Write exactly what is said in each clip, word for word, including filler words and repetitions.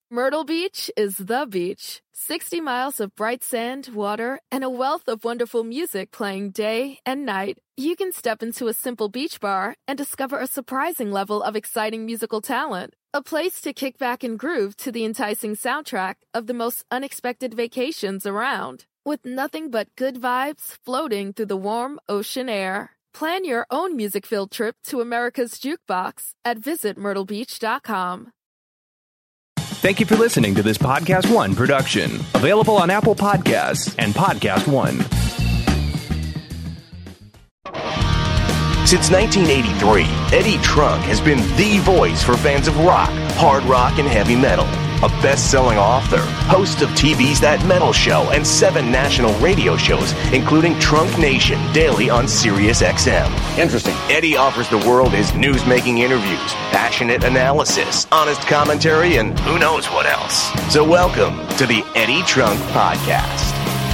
Myrtle Beach is the beach. sixty miles of bright sand, water, and a wealth of wonderful music playing day and night. You can step into a simple beach bar and discover a surprising level of exciting musical talent. A place to kick back and groove to the enticing soundtrack of the most unexpected vacations around. With nothing but good vibes floating through the warm ocean air. Plan your own music-filled trip to America's Jukebox at visit myrtle beach dot com. Thank you for listening to this Podcast One production. Available on Apple Podcasts and Podcast One. Since nineteen eighty-three, Eddie Trunk has been the voice for fans of rock, hard rock, and heavy metal. A best-selling author, host of T V's That Metal Show and seven national radio shows, including Trunk Nation, daily on Sirius X M. Interesting. Eddie offers the world his news-making interviews, passionate analysis, honest commentary, and who knows what else. So welcome to the Eddie Trunk Podcast.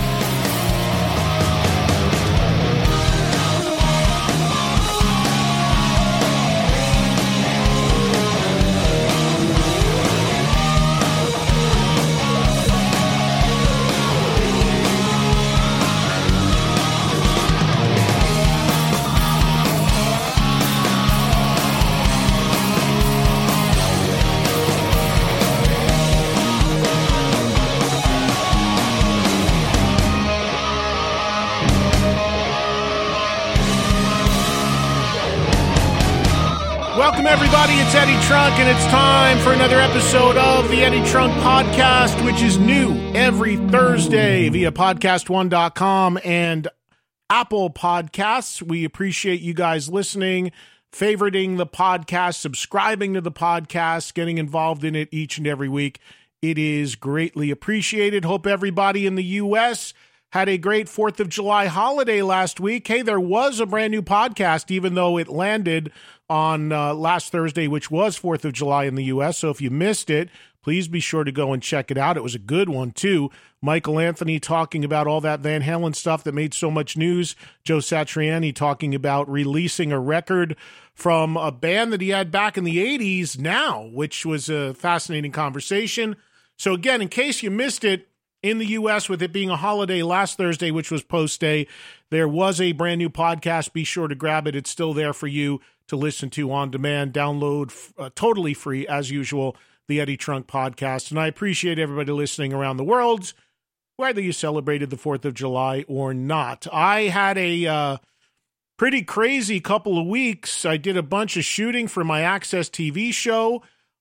Welcome, everybody. It's Eddie Trunk, and it's time for another episode of the Eddie Trunk Podcast, which is new every Thursday via podcast one dot com and Apple Podcasts. We appreciate you guys listening, favoriting the podcast, subscribing to the podcast, getting involved in it each and every week. It is greatly appreciated. Hope everybody in the U S had a great fourth of July holiday last week. Hey, there was a brand new podcast, even though it landed on uh, last Thursday, which was fourth of July in the U S. So if you missed it, please be sure to go and check it out. It was a good one, too. Michael Anthony talking about all that Van Halen stuff that made so much news. Joe Satriani talking about releasing a record from a band that he had back in the eighties now, which was a fascinating conversation. So again, in case you missed it, in the U S, with it being a holiday last Thursday, which was post day, there was a brand new podcast. Be sure to grab it. It's still there for you to listen to on demand. Download uh, totally free, as usual, the Eddie Trunk Podcast. And I appreciate everybody listening around the world, whether you celebrated the fourth of July or not. I had a uh, pretty crazy couple of weeks. I did a bunch of shooting for my Access T V show.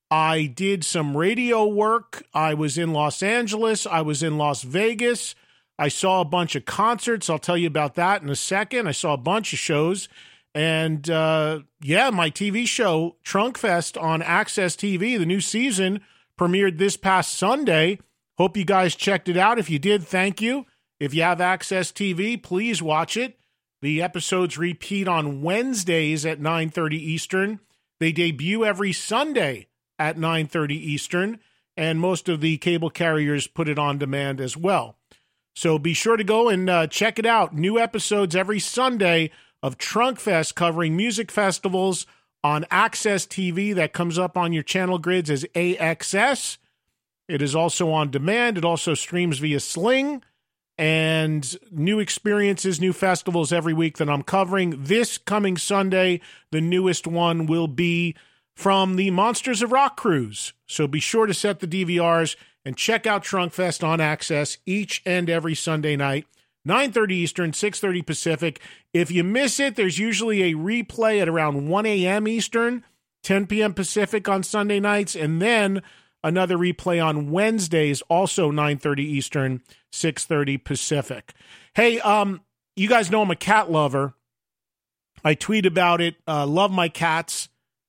I did some radio work. I was in Los Angeles. I was in Las Vegas. I saw a bunch of concerts. I'll tell you about that in a second. I saw a bunch of shows. And, uh, yeah, my T V show, Trunk Fest on Access T V, the new season, premiered this past Sunday. Hope you guys checked it out. If you did, thank you. If you have Access T V, please watch it. The episodes repeat on Wednesdays at nine thirty Eastern. They debut every Sunday at nine thirty Eastern, and most of the cable carriers put it on demand as well. So be sure to go and uh, check it out. New episodes every Sunday of Trunk Fest covering music festivals on Access T V. That comes up on your channel grids as A X S. It is also on demand. It also streams via Sling. And new experiences, new festivals every week that I'm covering. This coming Sunday, the newest one will be from the Monsters of Rock cruise. So be sure to set the D V Rs and check out Trunk Fest on Access each and every Sunday night, nine thirty Eastern, six thirty Pacific. If you miss it, there's usually a replay at around one a.m. Eastern, ten p.m. Pacific on Sunday nights, and then another replay on Wednesdays, also nine thirty Eastern, six thirty Pacific. Hey, um, you guys know I'm a cat lover. I tweet about it. Uh, love my cats.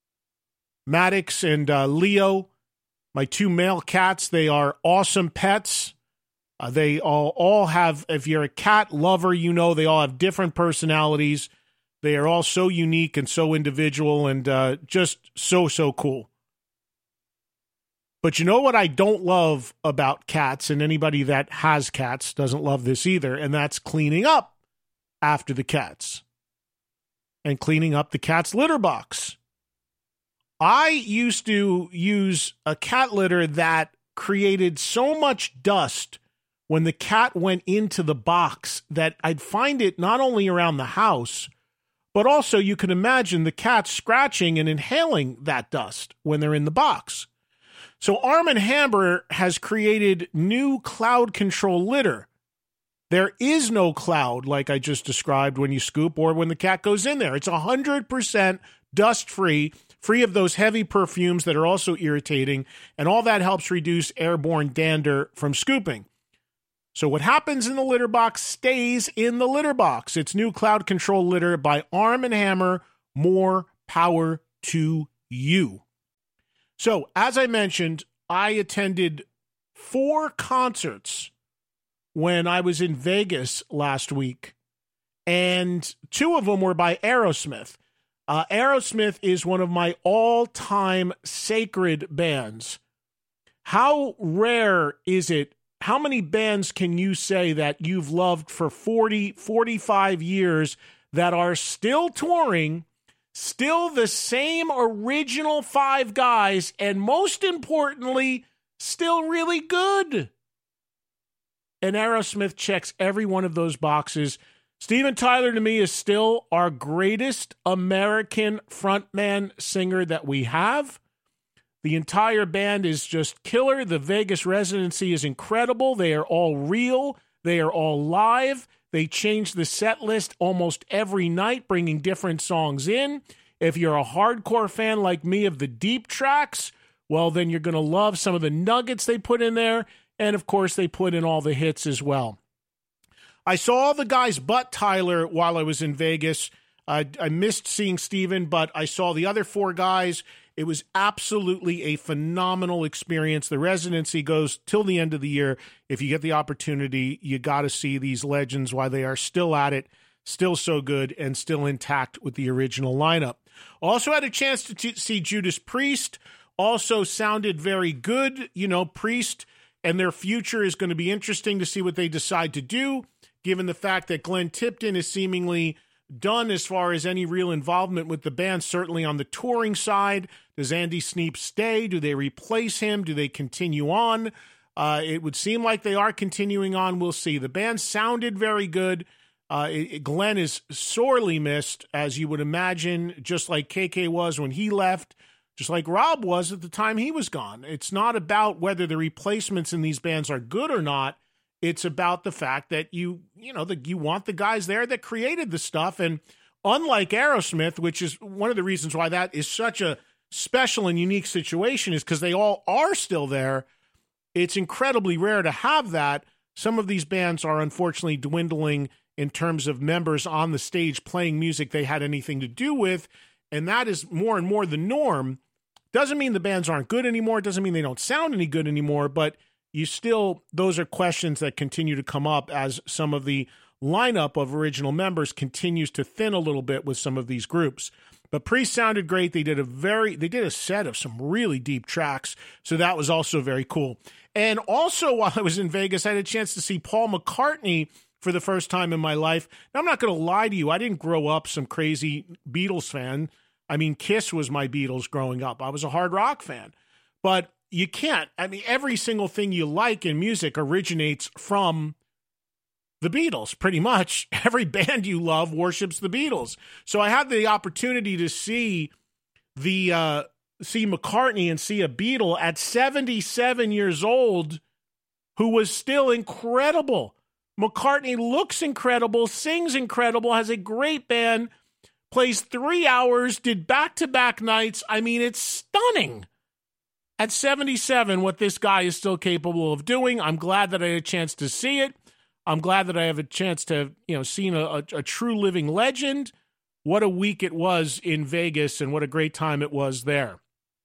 Maddox and uh, Leo, my two male cats, they are awesome pets. Uh, they all, all have, if you're a cat lover, you know they all have different personalities. They are all so unique and so individual and uh, just so, so cool. But you know what I don't love about cats, and anybody that has cats doesn't love this either, and that's cleaning up after the cats and cleaning up the cat's litter box. I used to use a cat litter that created so much dust when the cat went into the box that I'd find it not only around the house, but also you can imagine the cat scratching and inhaling that dust when they're in the box. So Arm and Hammer has created new cloud control litter. There is no cloud like I just described when you scoop or when the cat goes in there. It's one hundred percent dust-free, free of those heavy perfumes that are also irritating, and all that helps reduce airborne dander from scooping. So what happens in the litter box stays in the litter box. It's new cloud control litter by Arm and Hammer. More power to you. So, as I mentioned, I attended four concerts when I was in Vegas last week, and two of them were by Aerosmith. Uh, Aerosmith is one of my all-time sacred bands. How rare is it? How many bands can you say that you've loved for forty, forty-five years that are still touring, still the same original five guys, and most importantly, still really good? And Aerosmith checks every one of those boxes. Steven Tyler, to me, is still our greatest American frontman singer that we have. The entire band is just killer. The Vegas residency is incredible. They are all real. They are all live. They change the set list almost every night, bringing different songs in. If you're a hardcore fan like me of the deep tracks, well, then you're going to love some of the nuggets they put in there. And, of course, they put in all the hits as well. I saw all the guys but Tyler while I was in Vegas. Uh, I missed seeing Steven, but I saw the other four guys. It was absolutely a phenomenal experience. The residency goes till the end of the year. If you get the opportunity, you got to see these legends while they are still at it, still so good, and still intact with the original lineup. Also had a chance to t- see Judas Priest. Also sounded very good. You know, Priest and their future is going to be interesting to see what they decide to do, given the fact that Glenn Tipton is seemingly done as far as any real involvement with the band, certainly on the touring side. Does Andy Sneap stay? Do they replace him? Do they continue on? Uh, it would seem like they are continuing on. We'll see. The band sounded very good. Uh, it, Glenn is sorely missed, as you would imagine, just like K K was when he left, just like Rob was at the time he was gone. It's not about whether the replacements in these bands are good or not. It's about the fact that you, you know, that you want the guys there that created the stuff. And unlike Aerosmith, which is one of the reasons why that is such a special and unique situation, is because they all are still there. It's incredibly rare to have that. Some of these bands are unfortunately dwindling in terms of members on the stage playing music they had anything to do with. And that is more and more the norm. Doesn't mean the bands aren't good anymore. Doesn't mean they don't sound any good anymore, but you still, those are questions that continue to come up as some of the lineup of original members continues to thin a little bit with some of these groups. But Priest sounded great. They did a very, they did a set of some really deep tracks. So that was also very cool. And also while I was in Vegas, I had a chance to see Paul McCartney for the first time in my life. Now, I'm not going to lie to you. I didn't grow up some crazy Beatles fan. I mean, Kiss was my Beatles growing up. I was a hard rock fan. But you can't. I mean, every single thing you like in music originates from the Beatles, pretty much. Every band you love worships the Beatles. So I had the opportunity to see the uh, see McCartney and see a Beatle at seventy-seven years old who was still incredible. McCartney looks incredible, sings incredible, has a great band, plays three hours, did back-to-back nights. I mean, it's stunning. At seventy-seven, what this guy is still capable of doing. I'm glad that I had a chance to see it. I'm glad that I have a chance to, you know, seen a, a, a true living legend. What a week it was in Vegas, and what a great time it was there.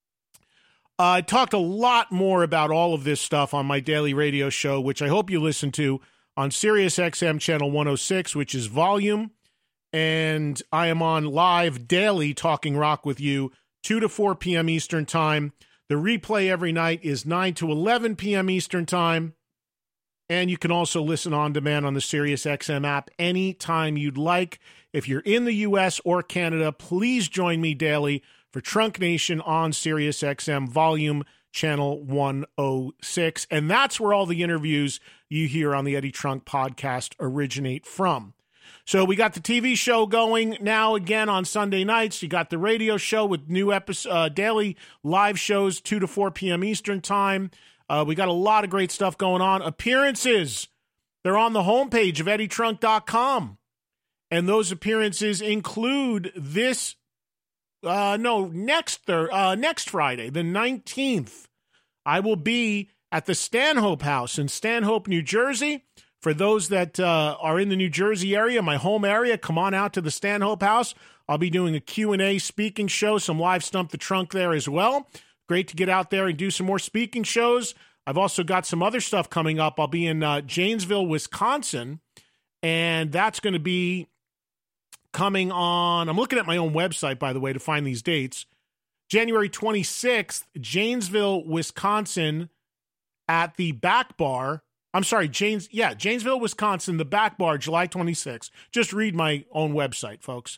Uh, I talked a lot more about all of this stuff on my daily radio show, which I hope you listen to on Sirius X M channel one oh six, which is Volume. And I am on live daily talking rock with you, two to four p.m. Eastern Time. The replay every night is nine to eleven p.m. Eastern Time. And you can also listen on demand on the Sirius X M app anytime you'd like. If you're in the U S or Canada, please join me daily for Trunk Nation on Sirius X M Volume, channel one oh six. And that's where all the interviews you hear on the Eddie Trunk podcast originate from. So we got the T V show going now again on Sunday nights. You got the radio show with new episode, uh, daily live shows, two to four p.m. Eastern time. Uh, we got a lot of great stuff going on. Appearances, they're on the homepage of eddie trunk dot com. And those appearances include this, uh, no, next thir- uh, next Friday, the nineteenth. I will be at the Stanhope House in Stanhope, New Jersey. For those that uh, are in the New Jersey area, my home area, come on out to the Stanhope House. I'll be doing a Q and A speaking show, some live Stump the Trunk there as well. Great to get out there and do some more speaking shows. I've also got some other stuff coming up. I'll be in uh, Janesville, Wisconsin, and that's going to be coming on, I'm looking at my own website, by the way, to find these dates. January twenty-sixth, Janesville, Wisconsin, at the Back Bar. I'm sorry, Janes, yeah, Janesville, Wisconsin, the Back Bar, July twenty-sixth. Just read my own website, folks.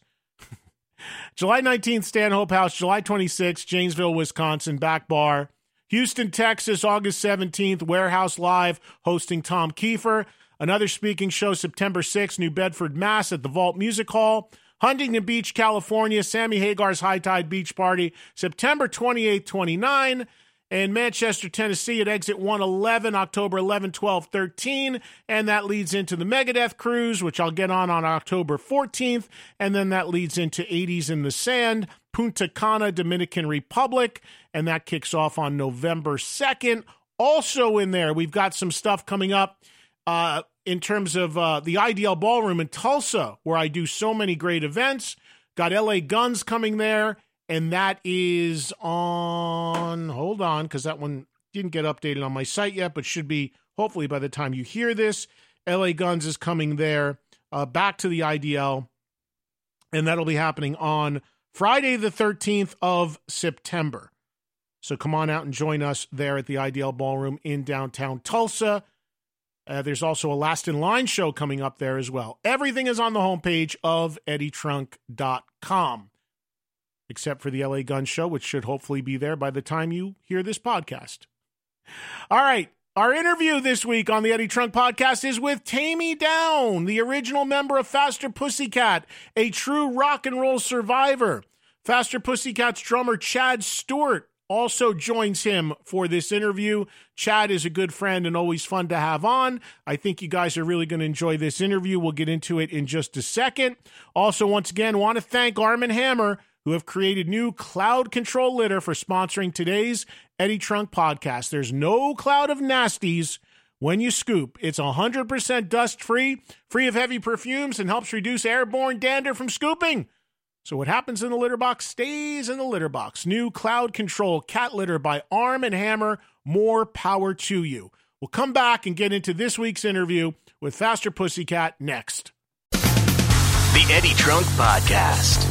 July nineteenth, Stanhope House. July twenty-sixth, Janesville, Wisconsin, Back Bar. Houston, Texas, August seventeenth, Warehouse Live, hosting Tom Kiefer. Another speaking show, September sixth, New Bedford, Mass, at the Vault Music Hall. Huntington Beach, California, Sammy Hagar's High Tide Beach Party, September twenty-eighth, twenty-ninth. And Manchester, Tennessee at Exit one eleven, October eleventh, twelfth, thirteenth. And that leads into the Megadeth Cruise, which I'll get on on October fourteenth. And then that leads into eighties in the Sand, Punta Cana, Dominican Republic. And that kicks off on November second. Also in there, we've got some stuff coming up uh, in terms of uh, the I D L Ballroom in Tulsa, where I do so many great events. Got L A Guns coming there. And that is on, hold on, because that one didn't get updated on my site yet, but should be, hopefully, by the time you hear this. L A Guns is coming there, uh, back to the I D L, and that'll be happening on Friday the thirteenth of September. So come on out and join us there at the I D L Ballroom in downtown Tulsa. Uh, there's also a Last in Line show coming up there as well. Everything is on the homepage of eddie trunk dot com. Except for the L A Gun Show, which should hopefully be there by the time you hear this podcast. All right, our interview this week on the Eddie Trunk Podcast is with Taime Downe, the original member of Faster Pussycat, a true rock and roll survivor. Faster Pussycat's drummer Chad Stewart also joins him for this interview. Chad is a good friend and always fun to have on. I think you guys are really going to enjoy this interview. We'll get into it in just a second. Also, once again, want to thank Arm and Hammer, who have created new cloud control litter for sponsoring today's Eddie Trunk podcast. There's no cloud of nasties when you scoop. It's one hundred percent dust-free, free of heavy perfumes, and helps reduce airborne dander from scooping. So what happens in the litter box stays in the litter box. New cloud control cat litter by Arm and Hammer. More power to you. We'll come back and get into this week's interview with Faster Pussycat next. The Eddie Trunk Podcast.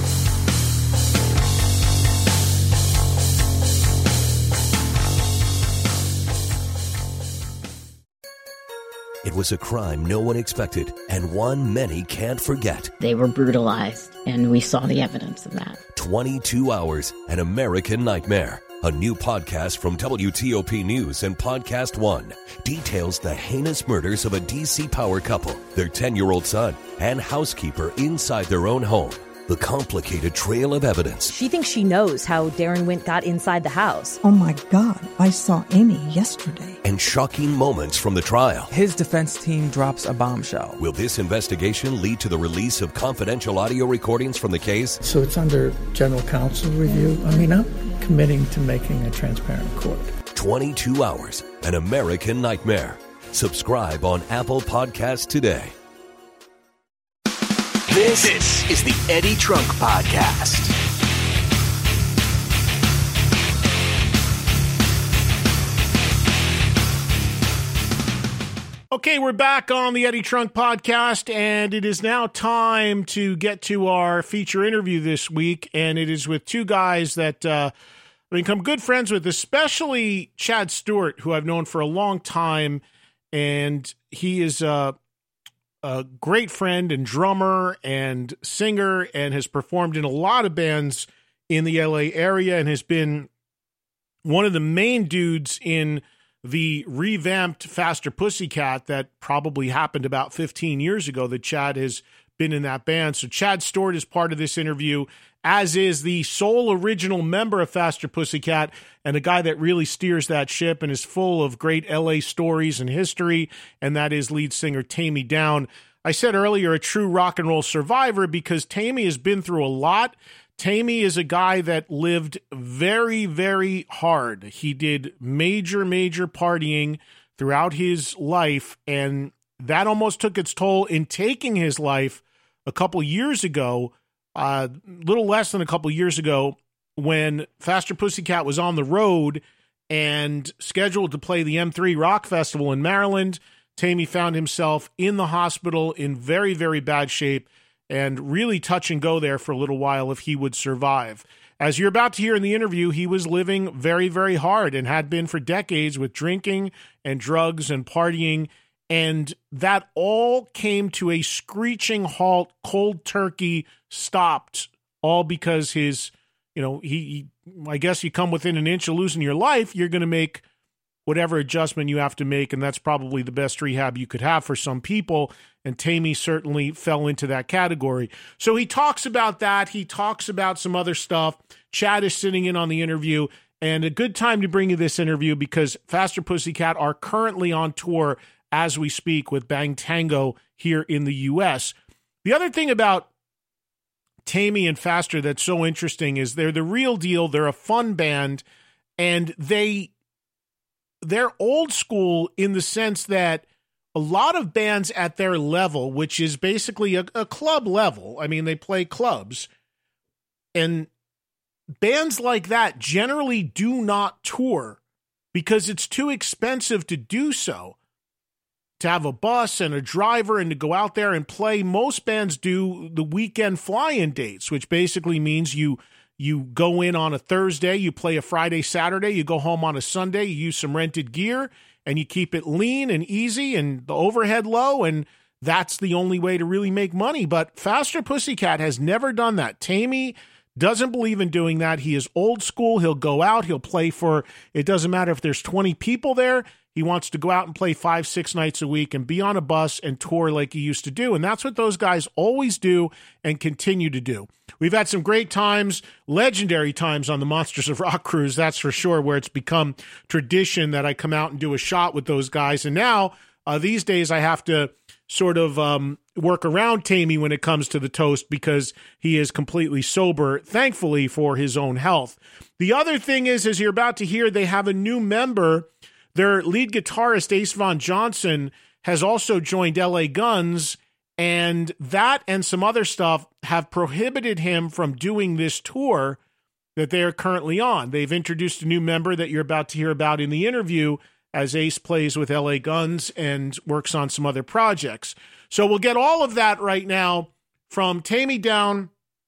It was a crime no one expected, and one many can't forget. They were brutalized, and we saw the evidence of that. twenty-two hours, An American Nightmare. A new podcast from W T O P News and Podcast One details the heinous murders of a D C power couple, their ten-year-old son, and housekeeper inside their own home. The complicated trail of evidence. She thinks she knows how Darren Wint got inside the house. Oh my God, I saw Amy yesterday. And shocking moments from the trial. His defense team drops a bombshell. Will this investigation lead to the release of confidential audio recordings from the case? So it's under general counsel review. I mean, I'm committing to making a transparent court. twenty-two hours, An American Nightmare. Subscribe on Apple Podcasts today. This, this is the Eddie Trunk Podcast. Okay, we're back on the Eddie Trunk Podcast, and it is now time to get to our feature interview this week, and it is with two guys that uh, I've become good friends with, especially Chad Stewart, who I've known for a long time, and he is uh, a great friend and drummer and singer and has performed in a lot of bands in the L A area and has been one of the main dudes in the revamped Faster Pussycat that probably happened about fifteen years ago that Chad has been in that band. So Chad Stewart is part of this interview, as is the sole original member of Faster Pussycat and a guy that really steers that ship and is full of great L A stories and history, and that is lead singer Taime Downe. I said earlier, a true rock and roll survivor, because Taime has been through a lot. Taime is a guy that lived very, very hard. He did major, major partying throughout his life, and that almost took its toll in taking his life a couple years ago, a uh, little less than a couple years ago, when Faster Pussycat was on the road and scheduled to play the M three Rock Festival in Maryland. Taime found himself in the hospital in very, very bad shape, and really touch and go there for a little while if he would survive. As you're about to hear in the interview, he was living very, very hard and had been for decades with drinking and drugs and partying, and that all came to a screeching halt, cold turkey, stopped, all because his, you know, he, he I guess you come within an inch of losing your life, you're going to make whatever adjustment you have to make, and that's probably the best rehab you could have for some people, and Taime certainly fell into that category. So he talks about that. He talks about some other stuff. Chad is sitting in on the interview, and a good time to bring you this interview because Faster Pussycat are currently on tour as we speak with Bang Tango here in the U S. The other thing about Taime and Faster that's so interesting is they're the real deal. They're a fun band, and they... they're old school in the sense that a lot of bands at their level, which is basically a, a club level, I mean, they play clubs, and bands like that generally do not tour because it's too expensive to do so, to have a bus and a driver and to go out there and play. Most bands do the weekend fly-in dates, which basically means you You go in on a Thursday, you play a Friday, Saturday, you go home on a Sunday, you use some rented gear, and you keep it lean and easy and the overhead low, and that's the only way to really make money. But Faster Pussycat has never done that. Taime doesn't believe in doing that. He is old school. He'll go out, he'll play for, it doesn't matter if there's twenty people there. He wants to go out and play five, six nights a week and be on a bus and tour like he used to do. And that's what those guys always do and continue to do. We've had some great times, legendary times on the Monsters of Rock cruise, that's for sure, where it's become tradition that I come out and do a shot with those guys. And now, uh, these days, I have to sort of um, work around Taime when it comes to the toast because he is completely sober, thankfully, for his own health. The other thing is, as you're about to hear, they have a new member. Their lead guitarist, Ace Von Johnson, has also joined L A Guns, and that and some other stuff have prohibited him from doing this tour that they are currently on. They've introduced a new member that you're about to hear about in the interview as Ace plays with L A Guns and works on some other projects. So we'll get all of that right now from Taime Downe,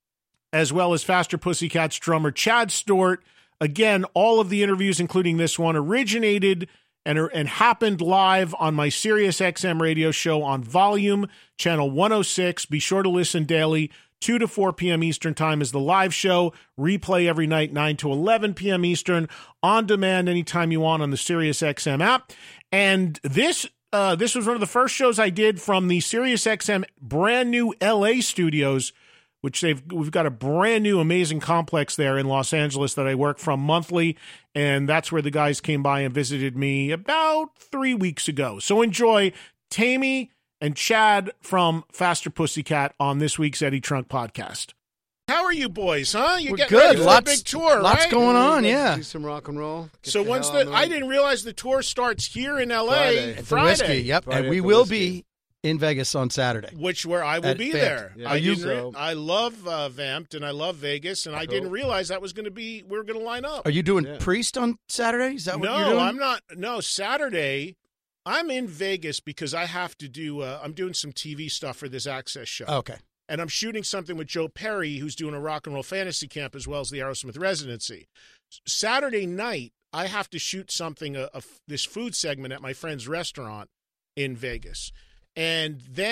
as well as Faster Pussycat's drummer Chad Stewart. Again, all of the interviews, including this one, originated and, and happened live on my Sirius X M radio show on Volume, channel one oh six. Be sure to listen daily. two to four p.m. Eastern Time is the live show. Replay every night, nine to eleven p.m. Eastern. On demand anytime you want on the Sirius X M app. And this uh, this was one of the first shows I did from the Sirius X M brand new L A studios, which they've we've got a brand new amazing complex there in Los Angeles that I work from monthly, and that's where the guys came by and visited me about three weeks ago. So enjoy Taime and Chad from Faster Pussycat on this week's Eddie Trunk podcast. How are you boys, huh? You get good. ready for Lots, a big tour, lots right? going on, yeah. Do some rock and roll. So the once hell the on I didn't realize the tour starts here in L A Friday. At Friday. the Whiskey, yep. Friday and we at the will Whiskey. be in Vegas on Saturday. Which where I will At be Vamped. there. Yeah. I, Are you- didn't re- so- I love uh, Vamped and I love Vegas, and I Cool. didn't realize that was going to be we were going to line up. Are you doing Yeah. Priest on Saturday? Is that what no, you're doing? I'm not. No, Saturday. I'm in Vegas because I have to do. Uh, I'm doing some T V stuff for this Access show. Okay. And I'm shooting something with Joe Perry, who's doing a rock and roll fantasy camp as well as the Aerosmith residency. Saturday night, I have to shoot something, a, a, this food segment at my friend's restaurant in Vegas. And then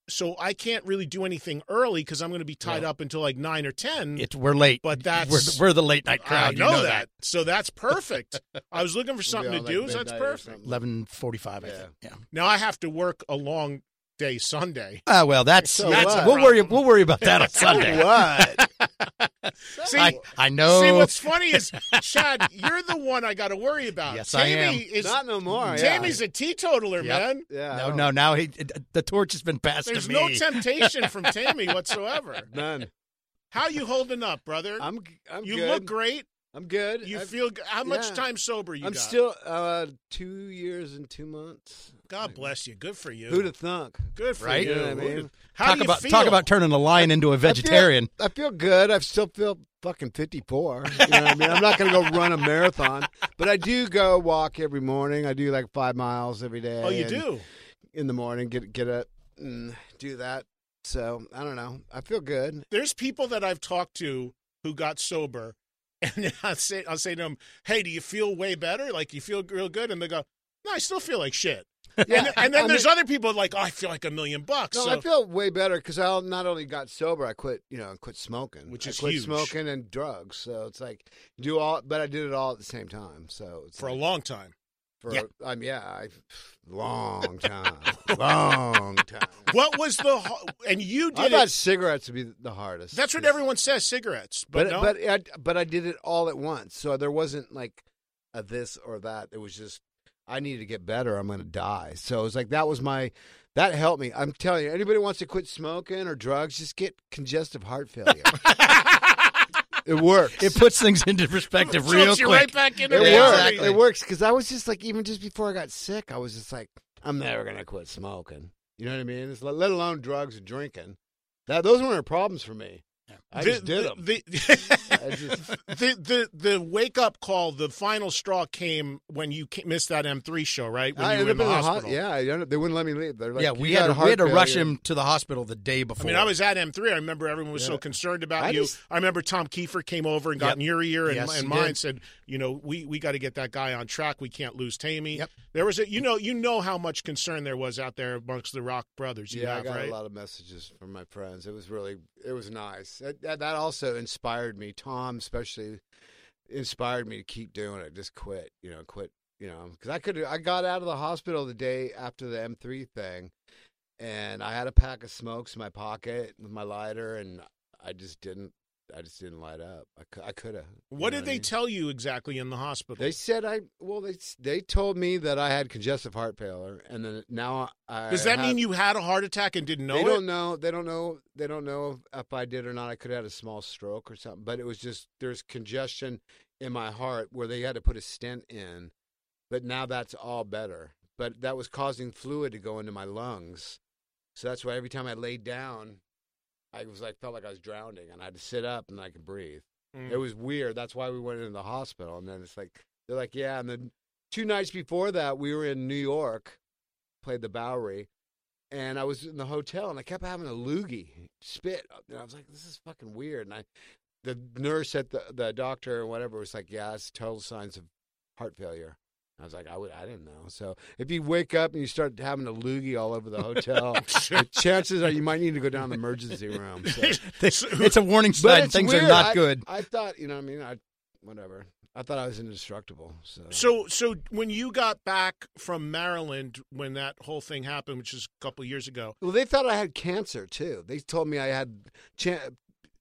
so I can't really do anything early because I'm going to be tied No. up until like nine or ten. It's we're late, but that's we're, we're the late night crowd. I you know, know that. so that's perfect. I was looking for something to on, do. like, So that's midnight or perfect. Eleven forty-five, I think. Yeah. Now I have to work a long day Sunday. Ah, well, that's, So that's what? we'll worry. We'll worry about that on Sunday. What? See, I, I know. See, what's funny is, Chad, you're the one I got to worry about. Yes, I am. Tammy Is, Not no more. Tammy's a teetotaler, Yep. man. Yeah. No, no. Now he, the torch has been passed There's to no me. temptation from Tammy whatsoever. None. How you holding up, brother? I'm. I'm you good. look great. I'm good. You I've- feel. g- How much yeah. time sober you I'm got? still uh, two years and two months. God bless you. Good for you. Who'd have thunk? Good for Right? you. You know what I mean? Who'd- How talk do you about feel? talk about turning a lion into a vegetarian. I feel, I feel good. I still feel fucking fifty-four. You know what I mean? I'm not going to go run a marathon, but I do go walk every morning. I do like five miles every day. Oh, you and do? In the morning, get get up and do that. So I don't know. I feel good. There's people that I've talked to who got sober, and I say, I'll say to them, "Hey, do you feel way better? Like you feel real good?" And they go, "No, I still feel like shit." Yeah, and, and then I there's mean- other people like, "Oh, I feel like a million bucks." No, so, I feel way better because I not only got sober, I quit. You know, quit smoking, Which I is quit huge. smoking and drugs. So it's like do all, but I did it all at the same time. So it's for like, a long time. for Yeah. I mean, yeah, I, long time, long time. What was the ho- and you I did thought it? cigarettes would be the hardest. That's what Just- everyone says, cigarettes. But, But no, but I, but I did it all at once, so there wasn't like a this or that. It was just I needed to get better. I'm going to die. So it was like that was my that helped me. I'm telling you, anybody wants to quit smoking or drugs, just get congestive heart failure. It works. It puts things into perspective real Jumps you quick. right back into It reality. works. Exactly. It works because I was just like, even just before I got sick, I was just like, I'm never gonna quit smoking. You know what I mean? It's like, let alone drugs and drinking. That those weren't problems for me. I The- just did the, them. The, I just, the the the wake up call, the final straw came when you ca- missed that M three show, right? When I you were in ended the up in the hospital. hos- yeah, I ended- they wouldn't let me leave. They're like, yeah, "You we got had a to, we heart had to rush failure." him to the hospital the day I before. mean, I was at M three. I remember everyone was so Yeah. concerned about I you. just- I remember Tom Kiefer came over and got Yep. in your ear and, Yes, and he mine did. said, you know, we, we got to get that guy on track. We can't lose Tammy. Yep. There was a, you know, you know how much concern there was out there amongst the Rock brothers. You Yeah, have, I got right? a lot of messages from my friends. It was really, it was nice. That, that, that also inspired me. Tom, especially, inspired me to keep doing it. Just quit, you know, quit, you know, because I could. I got out of the hospital the day after the M three thing, and I had a pack of smokes in my pocket with my lighter, and I just didn't. I just didn't light up. I, cou- I could have. What did they tell you exactly in the hospital? They said I. Well, they they told me that I had congestive heart failure, and then now I. Does that have- mean you had a heart attack and didn't know they it? don't know. They don't know. They don't know if I did or not. I could have had a small stroke or something. But it was just there's congestion in my heart where they had to put a stent in. But now that's all better. But that was causing fluid to go into my lungs. So that's why every time I laid down, I was like felt like I was drowning, and I had to sit up and I could breathe. Mm. It was weird. That's why we went into the hospital. And then it's like they're like, yeah. And then two nights before that, we were in New York, played the Bowery. And I was in the hotel, and I kept having a loogie spit. And I was like, "This is fucking weird." And I, the nurse at the the doctor or whatever was like, "Yeah, it's total signs of heart failure." I was like, "I would, I didn't know." So if you wake up and you start having a loogie all over the hotel, the chances are you might need to go down to the emergency room. So. It's a warning But sign. it's Things weird. are not I- good. I thought, you know, what I mean, I whatever. I thought I was indestructible. So. So, so when you got back from Maryland, when that whole thing happened, which is a couple of years ago, Well, they thought I had cancer too. They told me I had. Chan-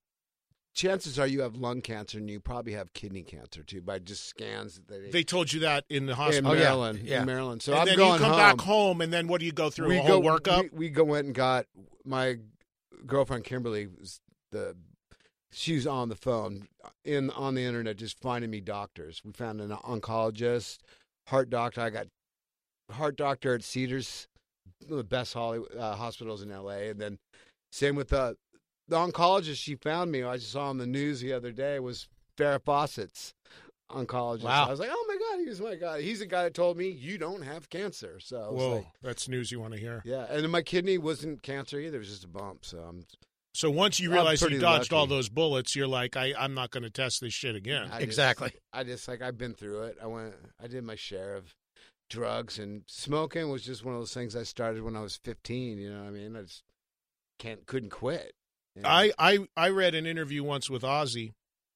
chances are you have lung cancer, and you probably have kidney cancer too by just scans that they. they told you that in the in hospital. Maryland, yeah. in Maryland. So and I'm then going you come home. back home, and then what do you go through? We a whole go workup. We, we go went and got my girlfriend Kimberly was the. She was on the phone in on the internet, just finding me doctors. We found an oncologist, heart doctor. I got heart doctor at Cedars, one of the best Hollywood, uh, hospitals in L A. And then same with the the oncologist. She found me. I just saw on the news the other day was Farrah Fawcett's oncologist. Wow. I was like, oh my god, he's my god. He's the guy that told me you don't have cancer. So I was Whoa, like, that's news you want to hear. yeah, and then my kidney wasn't cancer either. It was just a bump. So I'm. So once you I'm realize you pretty dodged lucky. all those bullets, you're like, I, I'm not going to test this shit again. I just- Exactly. I just like I've been through it. I went. I did my share of drugs, and smoking was just one of those things I started when I was fifteen. You know what I mean? I just can't couldn't quit. You know? I, I I read an interview once with Ozzy,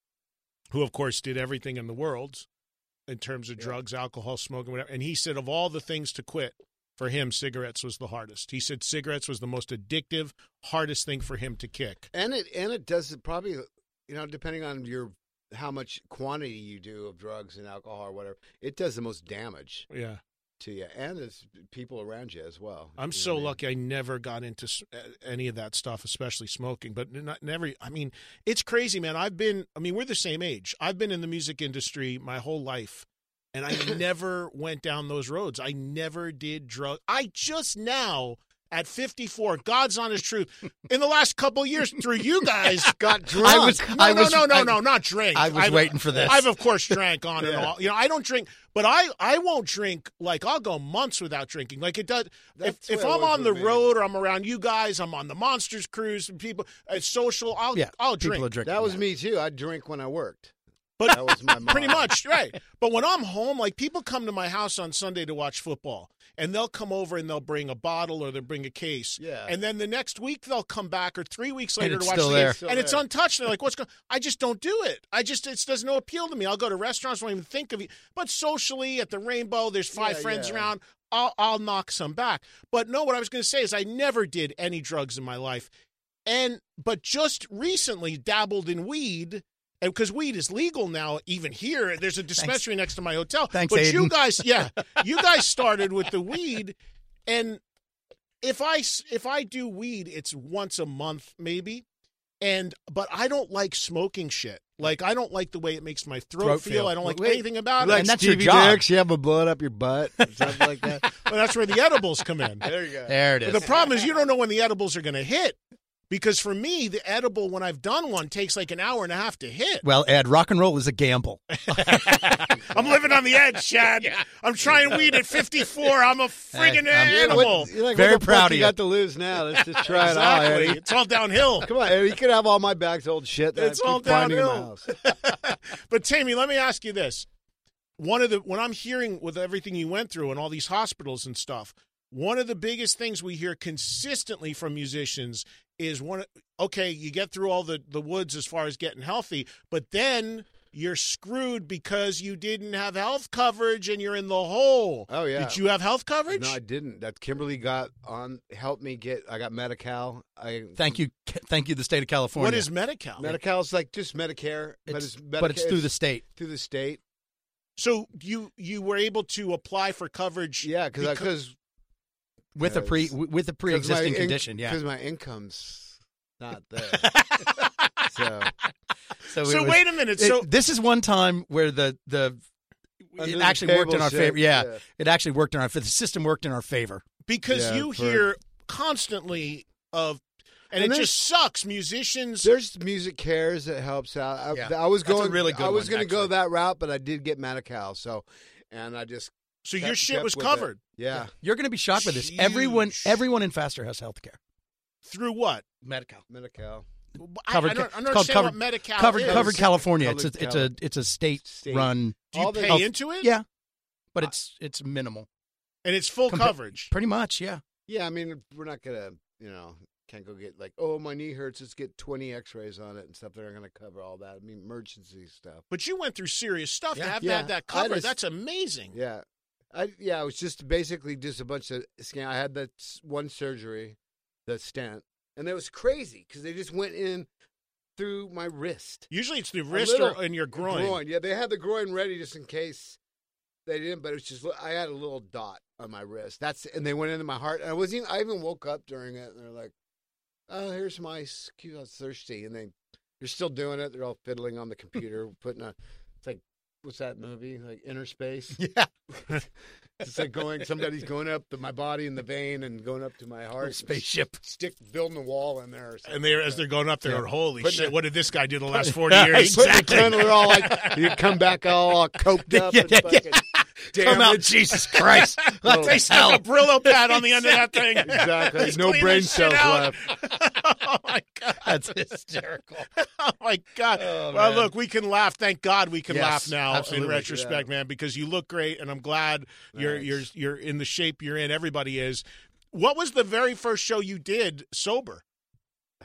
who of course did everything in the world in terms of Yeah. drugs, alcohol, smoking, whatever. And he said of all the things to quit, for him, cigarettes was the hardest. He said cigarettes was the most addictive, hardest thing for him to kick. And it and it does it probably, you know, depending on your how much quantity you do of drugs and alcohol or whatever, it does the most damage Yeah. to you and it's people around you as well. I'm You know so what I mean? lucky I never got into s- uh, any of that stuff, especially smoking. But not never. I mean, it's crazy, man. I've been. I mean, we're the same age. I've been in the music industry my whole life, and I never went down those roads. I never did drugs. I just now. At fifty-four, God's honest truth. In the last couple of years, through you guys, got drunk. I was, no, I no, was, no, no, I, no, not drink. I was I've, waiting for this. I've of course drank on and Yeah. all. You know, I don't drink, but I, I won't drink. Like I'll go months without drinking. Like it does. That's if if what it I'm was on the with me. road or I'm around you guys, I'm on the Monsters cruise and people, it's social. I'll, Yeah, I'll people drink. are drinking. That was yeah. me too. I drink when I worked. But That was my pretty motto. much, right. But when I'm home, like people come to my house on Sunday to watch football, and they'll come over and they'll bring a bottle or they'll bring a case. Yeah. And then the next week they'll come back or three weeks And later it's to watch still the there. game. Still And it's there. untouched. They're like, what's going I just don't do it. I just, it does no appeal to me. I'll go to restaurants, won't even think of it. But socially at the Rainbow, there's five Yeah, friends yeah. around. I'll, I'll knock some back. But no, what I was going to say is I never did any drugs in my life. And, but just recently dabbled in weed. And because weed is legal now, even here, there's a dispensary next to my hotel. Thanks, but you Aiden. guys, yeah, you guys started with the weed, and if I s- if I do weed, it's once a month maybe, and but I don't like smoking shit. Like I don't like the way it makes my throat, Throat feel. feel. I don't like Wait, anything about You it. like And that's your Stevie job. Nicks, you have a blood up your butt, or something like that. Well, that's where the edibles come in. There you go. There it is. But the problem is you don't know when the edibles are going to hit. Because for me, the edible, when I've done one, takes like an hour and a half to hit. Well, Ed, rock and roll is a gamble. I'm living on the edge, Chad. I'm trying weed at fifty-four. I'm a friggin' I'm- Yeah, animal. what- you're like, Very what the proud fuck of you you. got to lose now? Let's just try it out, Exactly. Eddie. It's all downhill. Come on, Eddie. You could have all my bags of old shit that It's I all keep finding in my downhill. house. But Tammy, let me ask you this: one of the when I'm hearing with everything you went through and all these hospitals and stuff, one of the biggest things we hear consistently from musicians is one. Okay, you get through all the the woods as far as getting healthy, but then you're screwed because you didn't have health coverage and you're in the hole. Oh, yeah. Did you have health coverage? No, I didn't. That Kimberly got on, helped me get. I got Medi-Cal. I Thank you, thank you, the state of California. What is Medi-Cal? Medi-Cal is like just Medicare, but It's- it's, but it's Medica- through the state. Through the state. So you you were able to apply for coverage? Yeah, because Becau- because with a pre with a pre-existing condition. Yeah. because my income's not there. so So, it So was- wait a minute. it- So this is one time where the the Under it the actually worked in table our shit, favor. Yeah, yeah. it actually worked in our favor. The system worked in our favor. because Yeah, you for- hear constantly of, and, And it there's- just sucks. Musicians. there's Music Cares that helps out. I, Yeah, I was that's a going really good I was one, going to go actually. that route, but I did get Medi-Cal. So, and I just So your kept- shit kept was with it. covered Yeah, You're going to be shocked by this. Everyone, Huge. everyone in Faster has health care. through what? Medical. Medi-Cal. I, Covered I don't, I ca- don't it's called understand covered- what Medi-Cal Covered, is. covered California. Covered it's a, it's Cal- a, it's a state, State. run. Do you all the- pay Oh, into it? Yeah, but it's it's minimal. And it's full Compa- coverage. Pretty much, yeah. Yeah, I mean, we're not gonna, you know, can't go get like, oh, my knee hurts. Let's get twenty X-rays on it and stuff. They're not gonna cover all that. I mean, emergency stuff. But you went through serious stuff to Yeah. have Yeah, had that I covered. just- That's amazing. Yeah, I yeah, it was just basically just a bunch of scan. I had that s- one surgery, the stent, and it was crazy because they just went in through my wrist. Usually it's the A wrist little- or in your groin. Yeah, they had the groin ready just in case they didn't, but it was just I had a little dot on my wrist. That's and they went into my heart. And I was even I even woke up during it, and they're like, "Oh, here's some ice. Cute, I was thirsty." And they they're still doing it. They're all fiddling on the computer, putting a it's like what's that movie like Inner Space? Yeah. It's like going somebody's going up to my body in the vein and going up to my heart. Spaceship. Stick building a wall in there. Or something And they like as that. they're going up there, Yeah. holy Putting shit, the- what did this guy do the last forty years? Putting the tunnel, they're all like, you come back all, all coked up. Yeah, and yeah, fucking Come out, damaged. Jesus Christ! Little- They stuck a Brillo pad on the end of that thing. Exactly. He's No cleaning brain this shit cells out. left. Oh my god. That's hysterical. Oh my god. Oh, well, man. look, we can laugh. Thank God we can Yes, laugh now absolutely. in retrospect, man, because you look great, and I'm glad you're you're Thanks. you're in the shape you're in. Everybody is. What was the very first show you did sober?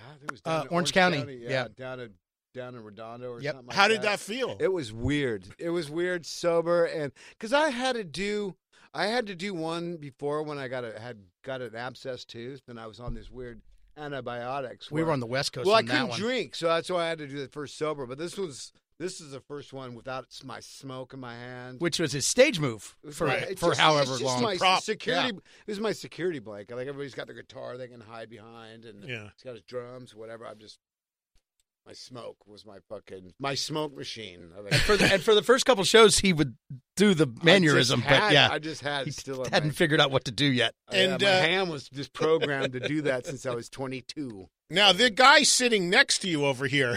I think it was down Uh, in Orange County, County. Yeah, yeah. down in down in Redondo or Yep. something like How that. did that feel? It was weird. It was weird, sober, and because I had to do, I had to do one before when I got a had got an abscess tooth, and I was on this weird antibiotics. We where- were on the West Coast. Well, I on that couldn't one. drink, so that's why I had to do the first sober. But this was this is the first one without my smoke in my hand. Which was his stage move It was for my- it's for just- however it's just long. My Prop. security. Yeah. It was my security blanket. Like everybody's got their guitar they can hide behind, and Yeah. he's got his drums, whatever. I'm just my smoke was my fucking my smoke machine. And for the, and for the first couple shows, he would do the mannerism, had, but yeah, I just had he still hadn't my, figured out what to do yet. and And, yeah, my uh, hand was just programmed to do that since I was twenty-two. Now, the guy sitting next to you over here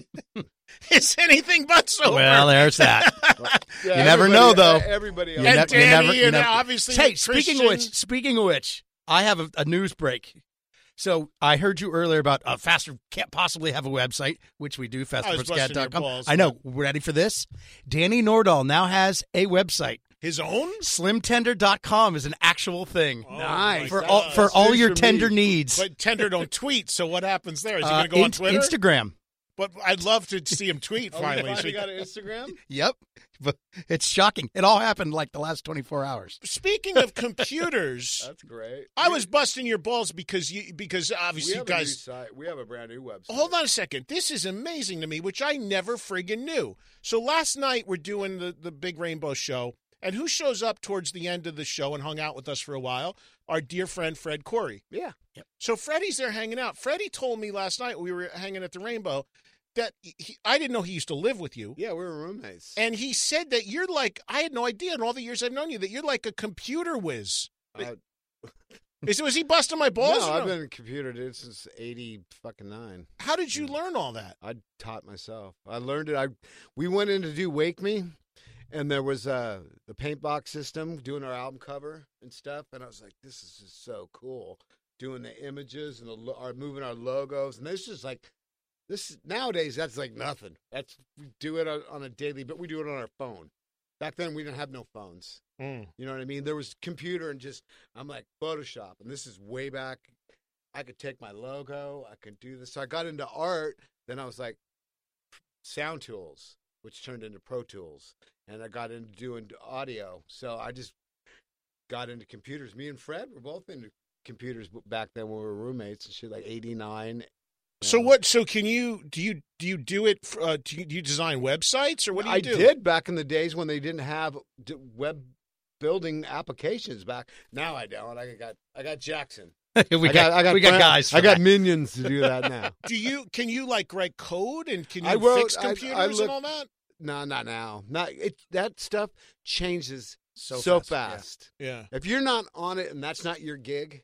is anything but sober. Well, there's that. Yeah, You never everybody- know, though. Everybody else. You and ne- you Danny, never- you and never- obviously Hey, the speaking of which, Christian- speaking of which, I have a, a news break. So I heard you earlier about uh, Faster can't possibly have a website, which we do, faster I was puts cat busting your dot com. balls, I know. Ready for this? Danny Nordahl now has a website. his own. slim tender dot com is an actual thing. Oh, Nice. my For God. all for That's all news your for me. tender needs. But Tender don't tweet, so what happens there? Is he Uh, going to go on in- Twitter? Instagram. But I'd love to see him tweet Oh, finally. you So finally he- got an Instagram? Yep. But it's shocking. It all happened like the last twenty-four hours. Speaking of computers, That's great. I We- was busting your balls because you because we obviously you have a new guys. site. We have a brand new website. Hold on a second. This is amazing to me, which I never friggin' knew. So last night we're doing the, the big rainbow show, and who shows up towards the end of the show and hung out with us for a while? Our dear friend Fred Corey. Yeah. So Freddie's there hanging out. Freddie told me last night we were hanging at the Rainbow that he, I didn't know he used to live with you. Yeah, we were roommates. And he said that you're like, I had no idea in all the years I've known you that you're like a computer whiz. Uh, Is, was he busting my balls? no, or I've been a computer dude since eighty fucking nine. How did you learn all that? I taught myself. I learned it. I we went in to do Wake Me, and there was uh, the paint box system doing our album cover and stuff, and I was like, this is just so cool. Doing the images and the lo- our moving our logos, and this is like this nowadays. That's like nothing. That's we do it on, on a daily, but we do it on our phone. Back then, we didn't have no phones. Mm. You know what I mean? There was computer and just I'm like Photoshop, and this is way back. I could take my logo. I could do this. So I got into art. Then I was like Sound Tools, which turned into Pro Tools, and I got into doing audio. So I just got into computers. Me and Fred were both into computers back then when we were roommates and shit, like eighty-nine. So what? So can you do you do you do it? for, Uh, do, you, do you design websites or what do you I do? did back in the days when they didn't have d- web building applications. Back now, I don't. I got I got Jackson. we I got, I got we got friend- guys. For I got that. minions to do that now. Do you can you like write code and can you I wrote- fix I- computers I and looked- all that? No, not now. Not it. That stuff changes So so, fast, yeah. fast. Yeah. If you're not on it and that's not your gig,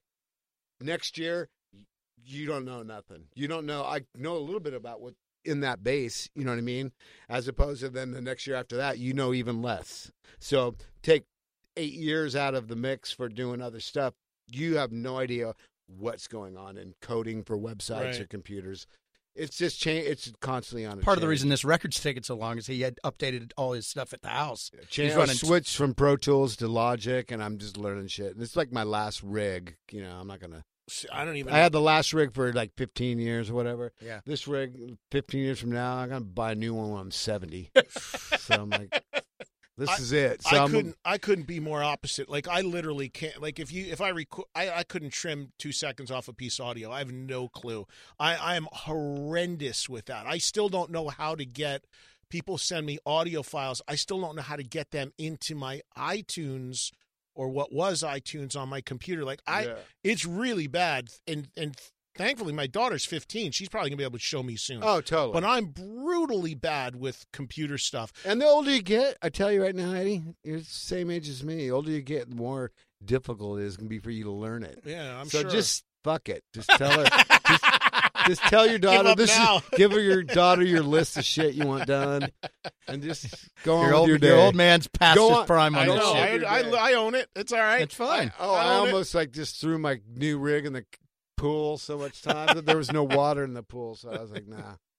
next year you don't know nothing. You don't know. I know a little bit about what in that base. You know what I mean? As opposed to then the next year after that, you know even less. So take eight years out of the mix for doing other stuff. You have no idea what's going on in coding for websites Right. or computers. It's just change. It's constantly on. A Part of the change. reason this record's taken so long is he had updated all his stuff at the house. Change, He's running- switch from Pro Tools to Logic, and I'm just learning shit. And it's like my last rig. You know, I'm not gonna. I don't even. I had the last rig for like fifteen years or whatever. Yeah. This rig, fifteen years from now, I'm gonna buy a new one when I'm seventy. So I'm like, this I- is it. So I I'm, couldn't. I couldn't be more opposite. Like I literally can't. Like if you, if I record, I, I couldn't trim two seconds off a piece of audio. I have no clue. I, I am horrendous with that. I still don't know how to get. People send me audio files. I still don't know how to get them into my iTunes or what was iTunes on my computer. Like I, Yeah. it's really bad. And and thankfully, my daughter's fifteen. She's probably gonna be able to show me soon. Oh, totally. But I'm brutally bad with computer stuff. And the older you get, I tell you right now, Eddie, you're the same age as me. The older you get, the more difficult it is going to be for you to learn it. Yeah, I'm so sure. just fuck it. Just tell her. just, just tell your daughter. up this now. Is, give her your daughter your list of shit you want done, and just go on Your with old, your day. your old man's past Go his on. prime on I this know. shit. I, I, I own it. It's all right. It's fine. Oh, I I, own it. almost like just threw my new rig in the pool so much time that there was no water in the pool. So I was like, nah.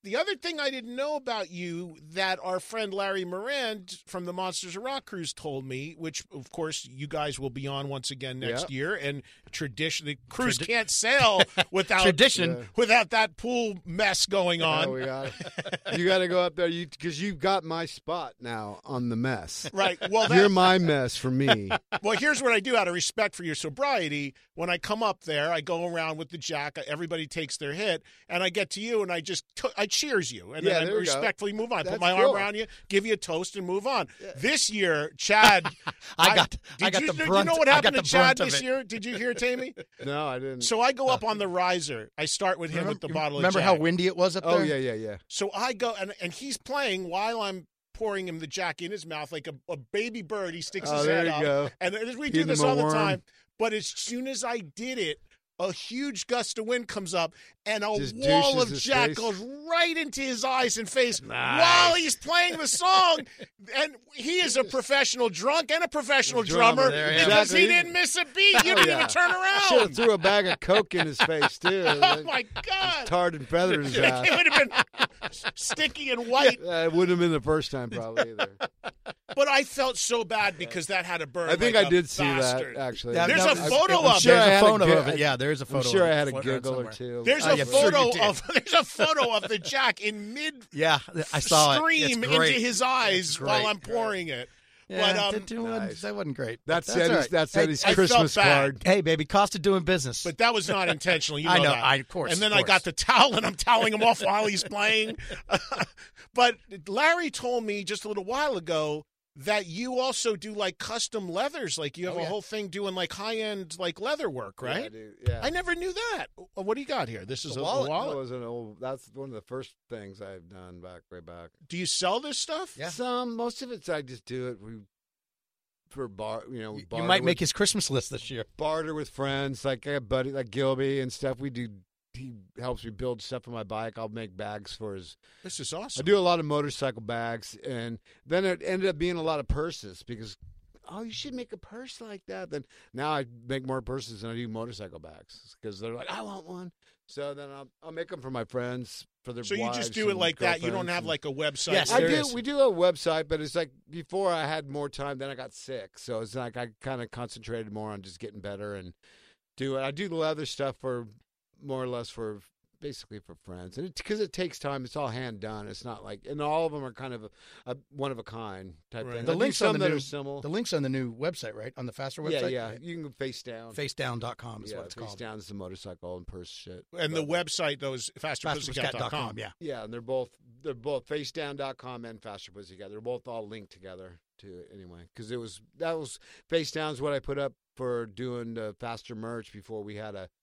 the other thing I didn't know about you that our friend Larry Moran from the Monsters of Rock cruise told me, which of course you guys will be on once again next yeah. year, and tradition the cruise Tradi- can't sail without tradition yeah. without that pool mess going on. Oh, we got you got to go up there because you, you've got my spot now on the mess. Right. Well, you're my mess for me. Well, here's what I do out of respect for your sobriety. When I come up there, I go around with the jack. Everybody takes their hit, and I get to you, and I just t- I cheers you, and yeah, then I respectfully go. move on. That's Put my cool. arm around you, give you a toast, and move on. Yeah. This year, Chad, I got I, I got you, the brunt. You know what happened to Chad this it. year? Did you hear, Tammy? No, I didn't. So I go up on the riser. I start with him remember, with the bottle. Remember of how Jack. windy it was up oh, there? Oh yeah, yeah, yeah. So I go and and he's playing while I'm pouring him the Jack in his mouth like a, a baby bird. He sticks oh, his there head you up, go. and we Feed do this him a all the worm. time. But as soon as I did it, a huge gust of wind comes up, and a Just wall of douches his Jack face. goes right into his eyes and face Nice. while he's playing the song. And he is a professional drunk and a professional drummer, Drummer, because exactly. he didn't miss a beat. You Oh, didn't yeah. even turn Should have around. threw a bag of Coke in his face, too. Oh, my God. Tarred and feathered his ass. It would have been sticky and white. Uh, it wouldn't have been the first time, probably, either. But I felt so bad because that had to burn. I think like I a did see bastard. that, actually. Yeah, There's no, a I- photo I'm of sure it. I There's a had photo a of it. it. Yeah, there's a photo. I'm sure of I it had a floating around giggle or somewhere. two. There's Oh, a yeah, photo sure you did. of there's a photo of the Jack in mid Yeah, I saw it. stream It's great. into his eyes It's while great. I'm pouring it. Yeah, but um, that, wasn't, Nice. that wasn't great. That's That's Eddie's, all right. that's Hey, Eddie's I felt Christmas bad. card. Hey, baby, cost of doing business. but that was not intentional. You know I know. that. I, of course. And then of I course. got the towel and I'm toweling him off while he's playing. But Larry told me just a little while ago that you also do like custom leathers. Like you have Oh, a yeah. whole thing doing like high end like leather work, right? Yeah, dude. Yeah. I never knew that. Uh, What do you got here? This is The a wallet. a wallet. That was an old, that's one of the first things I've done back, way back. Do you sell this stuff? Yeah. Some, most of it's I just do it we, for bar, you know. You, you barter might with, make his Christmas list this year. barter with friends, like I have buddy, like Gilby and stuff. We do. He helps me build stuff for my bike. I'll make bags for his. This is awesome. I do a lot of motorcycle bags, and then it ended up being a lot of purses because, oh, you should make a purse like that. Then now I make more purses than I do motorcycle bags because they're like, I want one. So then I'll, I'll make them for my friends, for their So you wives just do it and like that. You don't girlfriends have and- like a website. Yes, I there do. is. We do a website, but it's like before I had more time, then I got sick. So it's like I kind of concentrated more on just getting better and do it. I do the leather stuff for more or less for basically for friends, and because it, it takes time. It's all hand done. It's not like, and all of them are kind of a, a one of a kind type Right. thing. The I do links some on the that new are similar. the links on the new website, right? On the Faster website. Yeah, yeah. You can go face down. face down dot com is yeah, what it's face called. down is the motorcycle and purse shit. And the But- website, though, is faster pussycat faster pussycat dot dot com. com. Yeah. Yeah, and they're both they're both face down dot com and Faster Pussycat. They're both all linked together to it anyway. Because it was that was face down is what I put up for doing the Faster merch before we had a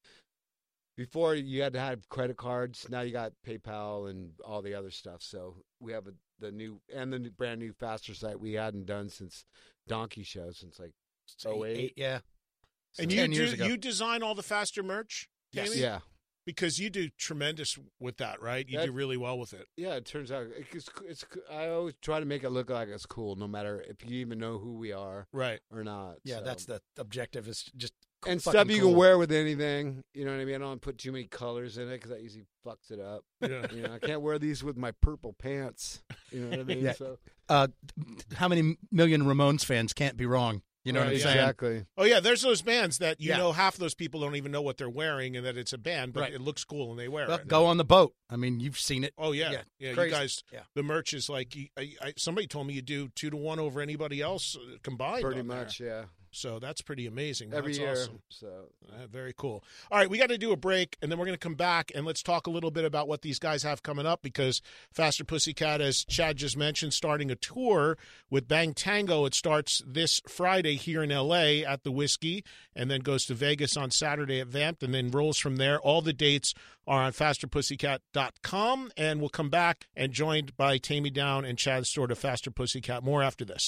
before you had to have credit cards. Now you got PayPal and all the other stuff. So we have a, the new and the new, brand new Faster site we hadn't done since Donkey Show since like oh eight. Yeah. And So you ten do years ago. you design all the faster merch? Yes. Tammy? Yeah. Because you do tremendous with that, right? You That- do really well with it. Yeah, it turns out it's, it's. I always try to make it look like it's cool, no matter if you even know who we are Right. or not. Yeah, so. that's the objective. Is just and fucking stuff you cool. can wear with anything. You know what I mean? I don't put too many colors in it because that usually fucks it up. Yeah. You know, I can't wear these with my purple pants. You know what I mean? Yeah. So Uh, how many million Ramones fans can't be wrong? You know Right, what I'm yeah. saying? exactly. Oh, yeah, there's those bands that, you Yeah. know, half those people don't even know what they're wearing and that it's a band, but Right. it looks cool and they wear Well, it. go on the boat. I mean, you've seen it. Oh, yeah. Yeah, Yeah, you crazy. guys, Yeah. the merch is like, you, I, I, somebody told me you do two to one over anybody else uh, combined. Pretty on there. much, yeah. So that's pretty amazing. Every That's year. awesome. So Uh, very cool. All right, we got to do a break, and then we're going to come back, and let's talk a little bit about what these guys have coming up, because Faster Pussycat, as Chad just mentioned, starting a tour with Bang Tango. It starts this Friday here in L A at the Whiskey, and then goes to Vegas on Saturday at Vamped, and then rolls from there. All the dates are on faster pussycat dot com, and we'll come back and joined by Tammy Down and Chad Stewart of Faster Pussycat. More after this.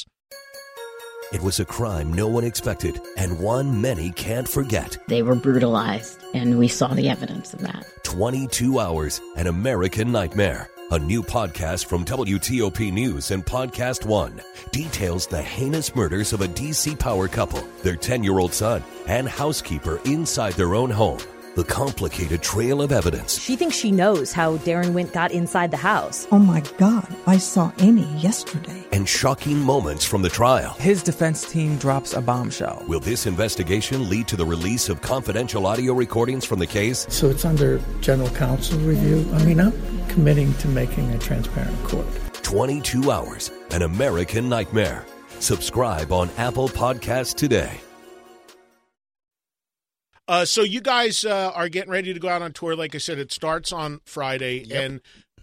It was a crime no one expected, and one many can't forget. They were brutalized, and we saw the evidence of that. twenty-two hours, an American nightmare. A new podcast from W T O P News and Podcast One details the heinous murders of a D C power couple, their ten-year-old son, and housekeeper inside their own home. the complicated trail of evidence, She thinks she knows how Darren Wint got inside the house. Oh my God, I saw Amy yesterday. and shocking moments from the trial. His defense team drops a bombshell. Will this investigation lead to the release of confidential audio recordings from the case? So it's under general counsel review. I mean, I'm committing to making a transparent court. twenty-two hours, an American nightmare. Subscribe on Apple Podcasts today. Uh, so you guys uh, are getting ready to go out on tour. Like I said, it starts on Friday. Yep. And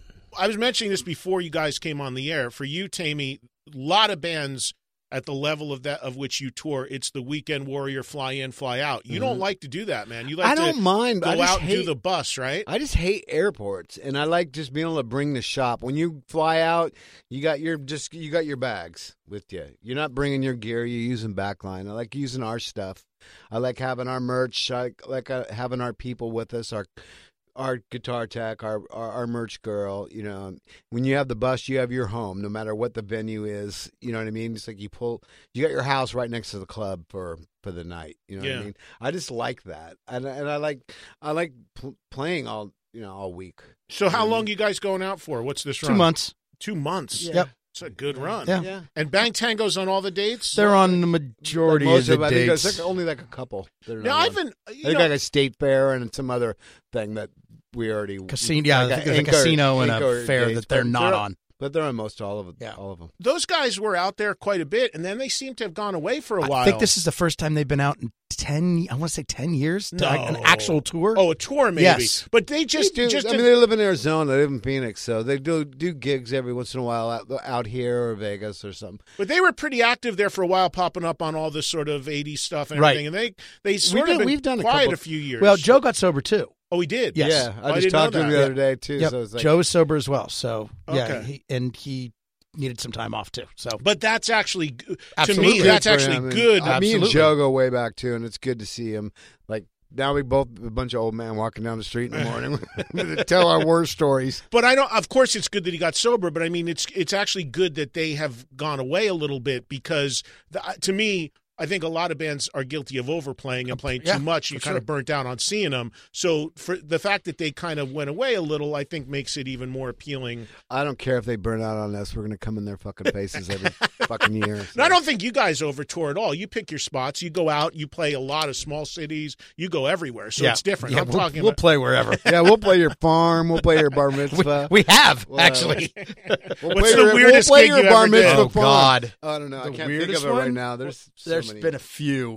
I was mentioning this before you guys came on the air. For you, Tammy, a lot of bands at the level of that of which you tour, it's the weekend warrior, fly in, fly out. You mm-hmm. don't like to do that, man. You like I to don't mind. go I just out hate, and do the bus, right? I just hate airports, and I like just being able to bring the shop. When you fly out, you got your just you got your bags with you. You're not bringing your gear. You're using Backline. I like using our stuff. I like having our merch. I like uh, having our people with us. Our our guitar tech, our, our our merch girl. You know, when you have the bus, you have your home, no matter what the venue is. You know what I mean? It's like you pull, you got your house right next to the club for, for the night. You know yeah. what I mean? I just like that, and and I like I like pl- playing all you know all week. So how long you guys going out for? What's this Two run? months. Two months. Yeah. Yep. It's a good run. Yeah. Yeah. And Bang Tango's on all the dates? They're on the majority Most of the I think dates. there's like only like a couple. that are Now, not I've on. been, I you think know, like a state fair and some other thing that we already Casino, yeah, I think there's a anchor- casino and a anchor fair dates, that they're but not on. But they're on most all of Yeah. all of them. those guys were out there quite a bit, and then they seem to have gone away for a while. I think this is the first time they've been out in ten. I want to say ten years. To No. like an actual tour. Oh, a tour maybe. Yes. But they just, They do- just I mean, they live in Arizona. They live in Phoenix, so they do do gigs every once in a while out, out here or Vegas or something. but they were pretty active there for a while, popping up on all this sort of eighties stuff and Right. everything. And they, they sort did- of been we've done a quiet couple- a few years. Well, Joe got sober too. Oh, he did? Yes. Yeah, I Oh, I just didn't know talked to him that. the other day too. Yep. So it's like, Joe is sober as well. So yeah, Okay. he, and he needed some time off too. So But that's actually, to Absolutely. me, that's good for actually him. And, good. uh, me and Absolutely. Joe go way back too, and it's good to see him. Like now, we both a bunch of old men walking down the street in the morning to tell our war stories. But I don't. Of course, it's good that he got sober. But I mean, it's it's actually good that they have gone away a little bit because, the, to me, I think a lot of bands are guilty of overplaying and playing Yeah, too much. You for kind sure. of burnt out on seeing them. So for the fact that they kind of went away a little, I think makes it even more appealing. I don't care if they burn out on us. We're going to come in their fucking faces every fucking year. And I don't think you guys over tour at all. You pick your spots. You go out. You play a lot of small cities. You go everywhere. So yeah. it's different. Yeah, I'm we'll, talking we'll about. play wherever. Yeah, we'll play your farm. We'll play your bar we, mitzvah. we have Well, actually. We'll What's play the your, weirdest we'll play gig your you bar ever did? mitzvah Oh, farm. God. I don't know. I The can't think weirdest of it right one? now. There's so There's many. been a few.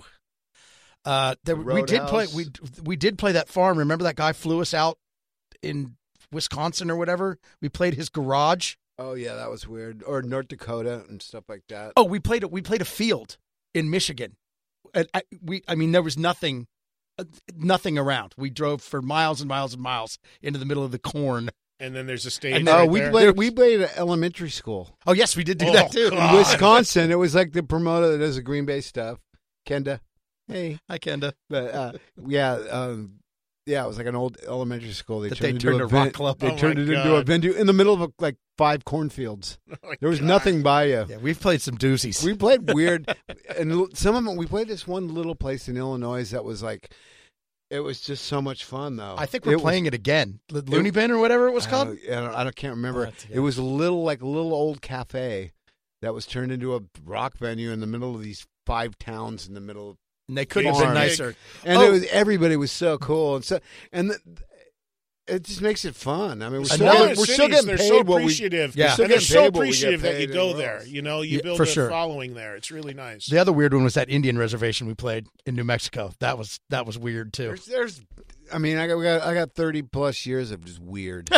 Uh, there, The we did play. Roadhouse. We we did play that farm. Remember that guy flew us out in Wisconsin or whatever. We played his garage. Oh yeah, that was weird. Or North Dakota and stuff like that. Oh, we played. We played a field in Michigan. And I, we, I mean, there was nothing, uh, nothing around. We drove for miles and miles and miles into the middle of the corn. And then there's a stage. And No, right Oh, we there. played. We played at elementary school Oh yes, we did do Oh, that too. God. in Wisconsin. It was like the promoter that does the Green Bay stuff, Kenda. Hey, Hi, Kenda. but uh, yeah, um, yeah, it was like an old elementary school. They That turned they into turned a a rock ven- club. They Oh, turned my it into a God. venue in the middle of like five cornfields. Oh, my There was God. nothing by you. Yeah, we've played some doozies. We played weird, and l- some of them. We played this one little place in Illinois that was like, it was just so much fun though. I think we're It was- playing it again. L- Looney Bin or whatever it was I called. don't, I, don't, I don't- can't remember. Oh, that's- yeah. It was a little like a little old cafe that was turned into a rock venue in the middle of these five towns in the middle of, And they couldn't have been Farm. nicer. and Oh. it was everybody was so cool and so and the, it just makes it fun. I mean, we're still, Another getting, we're still cities, getting they're paid so what we. appreciative. Yeah. we're still And they're getting so paid what we get appreciative that you paid go anywhere there. else. You know, you Yeah, build for a sure. following there. It's really nice. The other weird one was that Indian reservation we played in New Mexico. That was that was weird too. There's, there's, I mean, I got, we got, I got thirty plus years of just weird.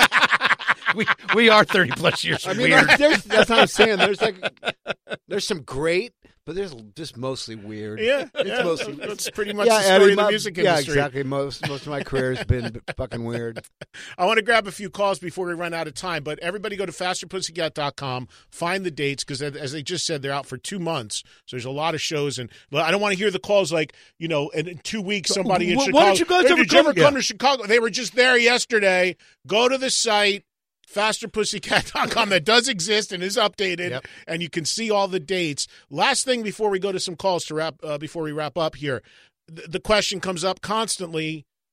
we we are thirty plus years I mean, weird. there's, there's, that's what I'm saying. There's like, there's some great, but there's just mostly weird. Yeah, it's yeah. mostly That's pretty much yeah, the story Eddie, of the my- music yeah, industry. exactly. Most most of my career has been fucking weird. I want to grab a few calls before we run out of time, but everybody go to faster pussycat dot com, find the dates, because as they just said, they're out for two months. So there's a lot of shows, and I don't want to hear the calls like, you know, in in two weeks somebody in Why- Chicago. why don't you guys "Hey, ever did you ever come?" come Yeah. to Chicago? They were just there yesterday. Go to the site. faster pussycat dot com that does exist and is updated, Yep. and you can see all the dates. Last thing before we go to some calls to wrap uh, before we wrap up here, the, the question comes up constantly: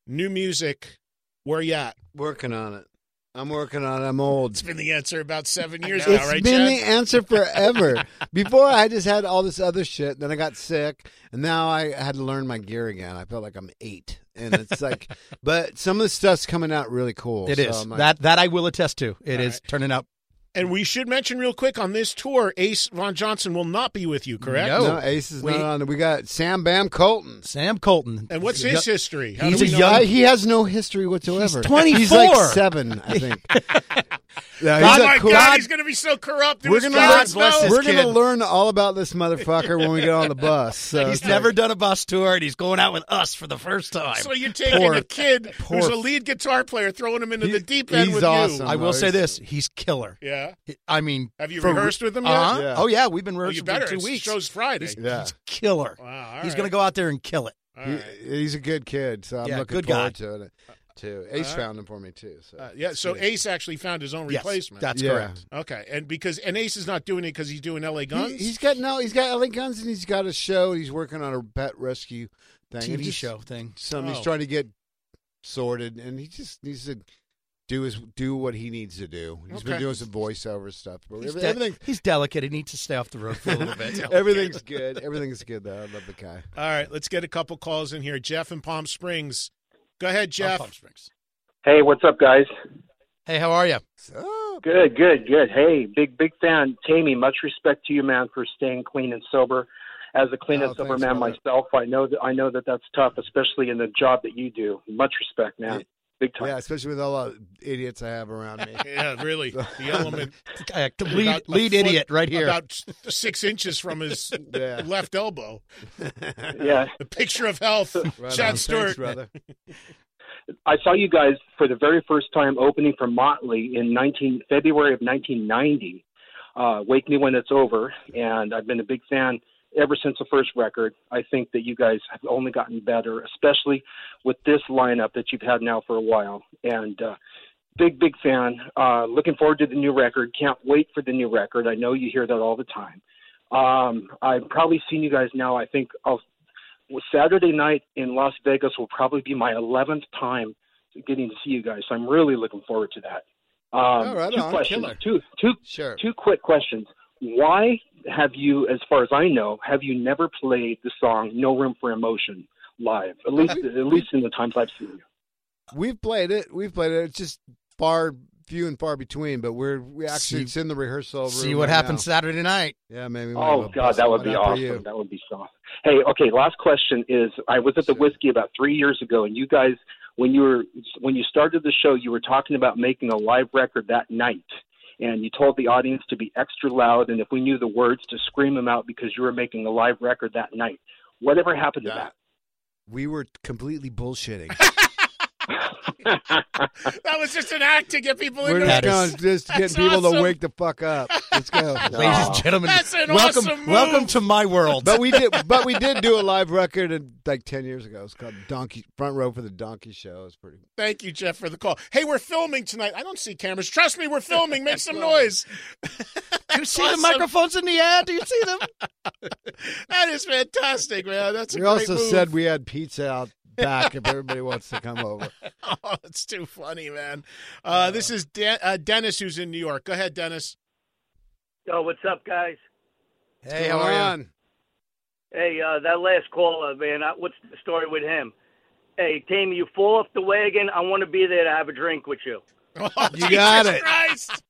new music. Where you at? Working on it. I'm working on it. I'm old. It's been the answer about seven years now, It's right, been Chad? the answer forever. Before, I just had all this other shit. Then I got sick, and now I had to learn my gear again. I felt like I'm eight, and it's like, but some of the stuff's coming out really cool. It so is. I'm like, that that I will attest to. It All is right. turning out. And we should mention real quick on this tour, Ace Von Johnson will not be with you, correct? No. no, Ace is We- not on. We got Sam Bam Colton. Sam Colton. And what's his history? How He's do we a know young- him? Uh, he has no history whatsoever. He's twenty-four. He's like seven, I think. Yeah, he's Oh a my cool- God, he's going to be so corrupt. We're going gonna to learn, bless his we're kid. gonna learn all about this motherfucker when we get on the bus. So He's it's never like, done a bus tour, and he's going out with us for the first time. So you're taking Poor- a kid poor- who's a lead guitar player, throwing him into He- the deep end he's with awesome. you. I will say He's- this: he's killer. Yeah. I mean, Have you for- rehearsed with him yet? Uh-huh. Yeah. Oh yeah, we've been Well, you rehearsing better. for two It's- weeks. Show's Friday. Yeah. He's killer. Wow, all he's right. going to go out there and kill it. All he- right. he's a good kid, so I'm Yeah, looking good guy. forward to it. Too. Ace right. found him for me too. So Uh, yeah, so Yeah. Ace actually found his own Yes, replacement. that's Yeah. correct. Okay, and because and Ace is not doing it because he's doing L A Guns. He, he's got no. He's got L A Guns, and he's got a show. He's working on a pet rescue thing. T and V he's, show thing. Some Oh. he's trying to get sorted, and he just needs to do his do what he needs to do. He's Okay. been doing some voiceover stuff, but He's, every- de- everything he's delicate. He needs to stay off the road for a little bit. everything's good. Everything's good though. I love the guy. All right, let's get a couple calls in here. Jeff in Palm Springs. Go ahead, Jeff. Palm Springs. Hey, what's up, guys? Hey, how are you? So, Good, good, good. Hey, big, big fan. Tammy, much respect to you, man, for staying clean and sober. As a clean Oh, and sober thanks, man brother. myself, I know that I know that that's tough, especially in the job that you do. Much respect, man. Big time. yeah, especially with all the idiots I have around me. Yeah, really. The element. Uh, lead about a lead foot- idiot right here. About six inches from his Yeah. left elbow. Yeah. The picture of health. Right Chad on. Stewart. Thanks, brother. I saw you guys for the very first time opening for Motley in nineteen February of nineteen ninety. Uh, Wake Me When It's Over, and I've been a big fan ever since the first record. I think that you guys have only gotten better, especially with this lineup that you've had now for a while. And uh, big, big fan. Uh, looking forward to the new record. Can't wait for the new record. I know you hear that all the time. Um, I've probably seen you guys now. I think I'll, Saturday night in Las Vegas will probably be my eleventh time getting to see you guys. So I'm really looking forward to that. Um, Oh, right two on. questions. Killer. Two, two, Sure. two quick questions. Why have you, as far as I know, have you never played the song "No Room for Emotion" live? At least, at least in the times I've seen you. We've played it. We've played it. It's just far, few and far between. But we're we actually See- it's in the rehearsal room. See what right happens now. Saturday night. Yeah, maybe. we Oh will God, bust that would one be out for you. awesome. That would be so. Hey, okay. Last question is: I was at the Whiskey about three years ago, and you guys, when you were when you started the show, you were talking about making a live record that night, and you told the audience to be extra loud, and if we knew the words, to scream them out because you were making a live record that night. Whatever happened to Yeah. that? We were completely bullshitting. That was just an act to get people We're into just it. going, just getting That's people awesome. to wake the fuck up. Let's go, Ladies and gentlemen, That's an welcome, awesome move. welcome to my world. But we did, but we did do a live record in, like ten years ago. It's called Donkey Front Row for the Donkey Show. It's pretty. Thank you, Jeff, for the call. Hey, we're filming tonight. I don't see cameras. Trust me, we're filming. Make some noise. Do you see Awesome. the microphones in the air? Do you see them? That is fantastic, man. That's a We great also move. said we had pizza out back if everybody wants to come over. Oh, it's too funny, man. Uh, this is De- uh, Dennis, who's in New York. Go ahead, Dennis. Yo, what's up, guys? Hey, how are you? on? Hey, uh, that last caller, man, uh, what's the story with him? Hey, Tammy, you fall off the wagon. I want to be there to have a drink with you. Oh, You got Jesus it. Christ.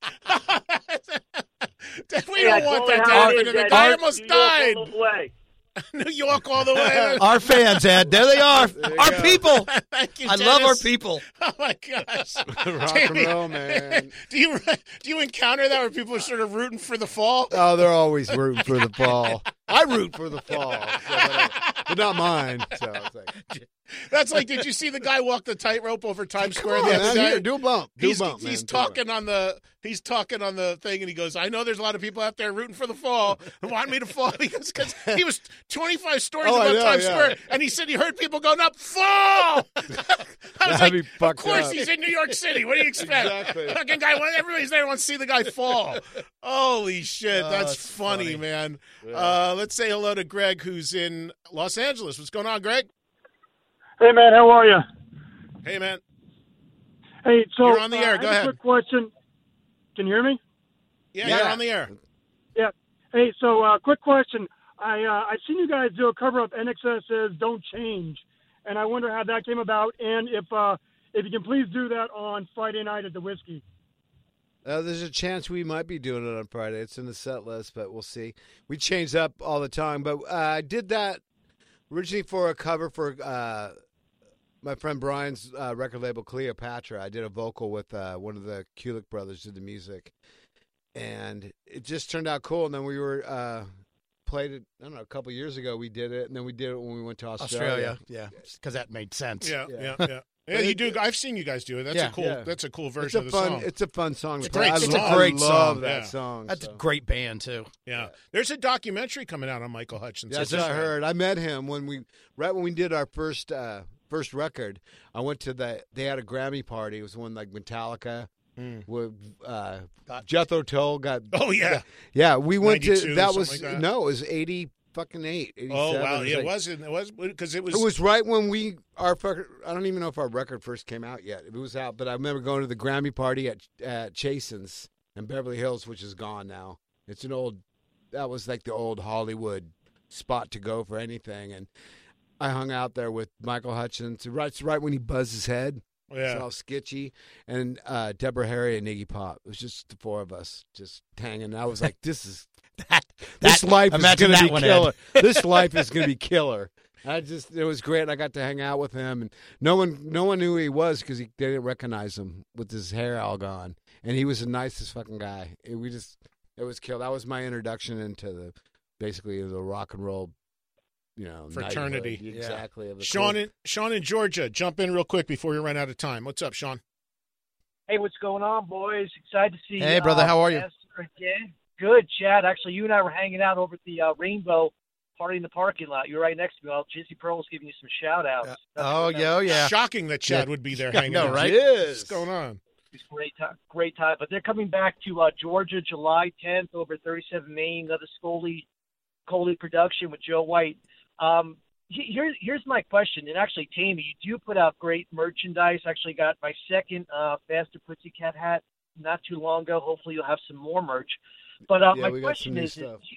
we Hey, I don't want call that it to how happen. it And is, the Ed. guy New almost York died. all the way. New York all the way. Our fans, Ed. There they are. you Our go. people. Thank you, I Dennis. love our people. Oh my gosh, Rock and roll, man. do you do you encounter that where people are sort of rooting for the fall? Oh, they're always rooting for the fall. I root for the fall, so, but, but not mine. So it's like, That's like, did you see the guy walk the tightrope over Times Square come the on, other man, day? here, do a bump. Do he's a bump, he's man, do a bump. talking on the he's talking on the thing, and he goes, "I know there's a lot of people out there rooting for the fall who want me to fall." Because because he was twenty-five stories Oh, I above know, Times yeah. Square, and he said he heard people going up, "Fall!" I was That'd like, be "Of fucked course, up. he's in New York City. What do you expect?" Exactly. Fucking guy, everybody's there wants to see the guy fall. Holy shit, Oh, that's that's funny, funny. man. Yeah. Uh, let's say hello to Greg, who's in Los Angeles. What's going on, Greg? Hey, man, how are you? Hey, man. Hey, so You're on the uh, air. I Go have ahead. A quick question. Can you hear me? Yeah, yeah, you're on the air. Yeah. Hey, so uh, quick question. I uh, I've seen you guys do a cover of INXS's "Don't Change," and I wonder how that came about, and if uh, if you can please do that on Friday night at the Whiskey. Uh, there's a chance we might be doing it on Friday. It's in the set list, but we'll see. We change up all the time, but uh, I did that originally for a cover for uh, my friend Brian's uh, record label, Cleopatra. I did a vocal with uh, one of the Kulik brothers, did the music, and it just turned out cool. And then we were uh, played it, I don't know, a couple years ago. We did it, and then we did it when we went to Australia. Australia, yeah, because that made sense. Yeah, Yeah. yeah, yeah. Yeah, you do. I've seen you guys do it. That's Yeah. a cool. Yeah. That's a cool It's version a of the fun. song. It's a fun song. It's a to great play. I song. lo- I great love song. that Yeah. song. That's so. a great band too. Yeah, there's a documentary coming out on Michael Hutchence. That's I what just I read. heard. I met him when we right when we did our first uh, first record. I went to the. They had a Grammy party. It was one like Metallica. Mm. With uh, Jethro Tull got. Oh yeah, yeah. We went to ninety-two, that something was like that. no. It was eighty fucking eight. Oh wow, eighty-seven. yeah, it like- wasn't. It was because it was. It was right when we our fuck- I don't even know if our record first came out yet. It was out, but I remember going to the Grammy party at at Chasen's in Beverly Hills, which is gone now. It's an old. That was like the old Hollywood spot to go for anything, and I hung out there with Michael Hutchence. Right, it's right when he buzzed his head. Yeah. It's all sketchy, and uh, Deborah Harry and Iggy Pop. It was just the four of us just hanging. I was like, "This is that. This that- life is imagine going to that be one, killer. Ed. This life is going to be killer." I just, it was great. I got to hang out with him, and no one, no one knew who he was because they didn't recognize him with his hair all gone. And he was the nicest fucking guy. It, we just, it was killed. That was my introduction into the, basically the rock and roll, you know, Fraternity. knighthood. Exactly. of the Sean cool- in Sean in Georgia, jump in real quick before we run out of time. What's up, Sean? Hey, what's going on, boys? Excited to see you. Hey, brother, how are you? Again. Good, Chad. Actually, you and I were hanging out over at the uh, Rainbow party in the parking lot. You were right next to me. Well, Jizzy Pearl was giving you some shout-outs. Oh, yeah, oh, yeah. Shocking that Chad Yeah. would be there Yeah, I hanging know, out. right? What's going on? It's a great time. Great time. But they're coming back to uh, Georgia July tenth over at thirty-seven Main, another Scully, Coley production with Joe White. Um, he- here's, here's my question. And actually, Tammy, you do put out great merchandise. Actually got my second uh, Faster Pussycat hat not too long ago. Hopefully you'll have some more merch. But uh, Yeah, my we got question some new is, stuff. is,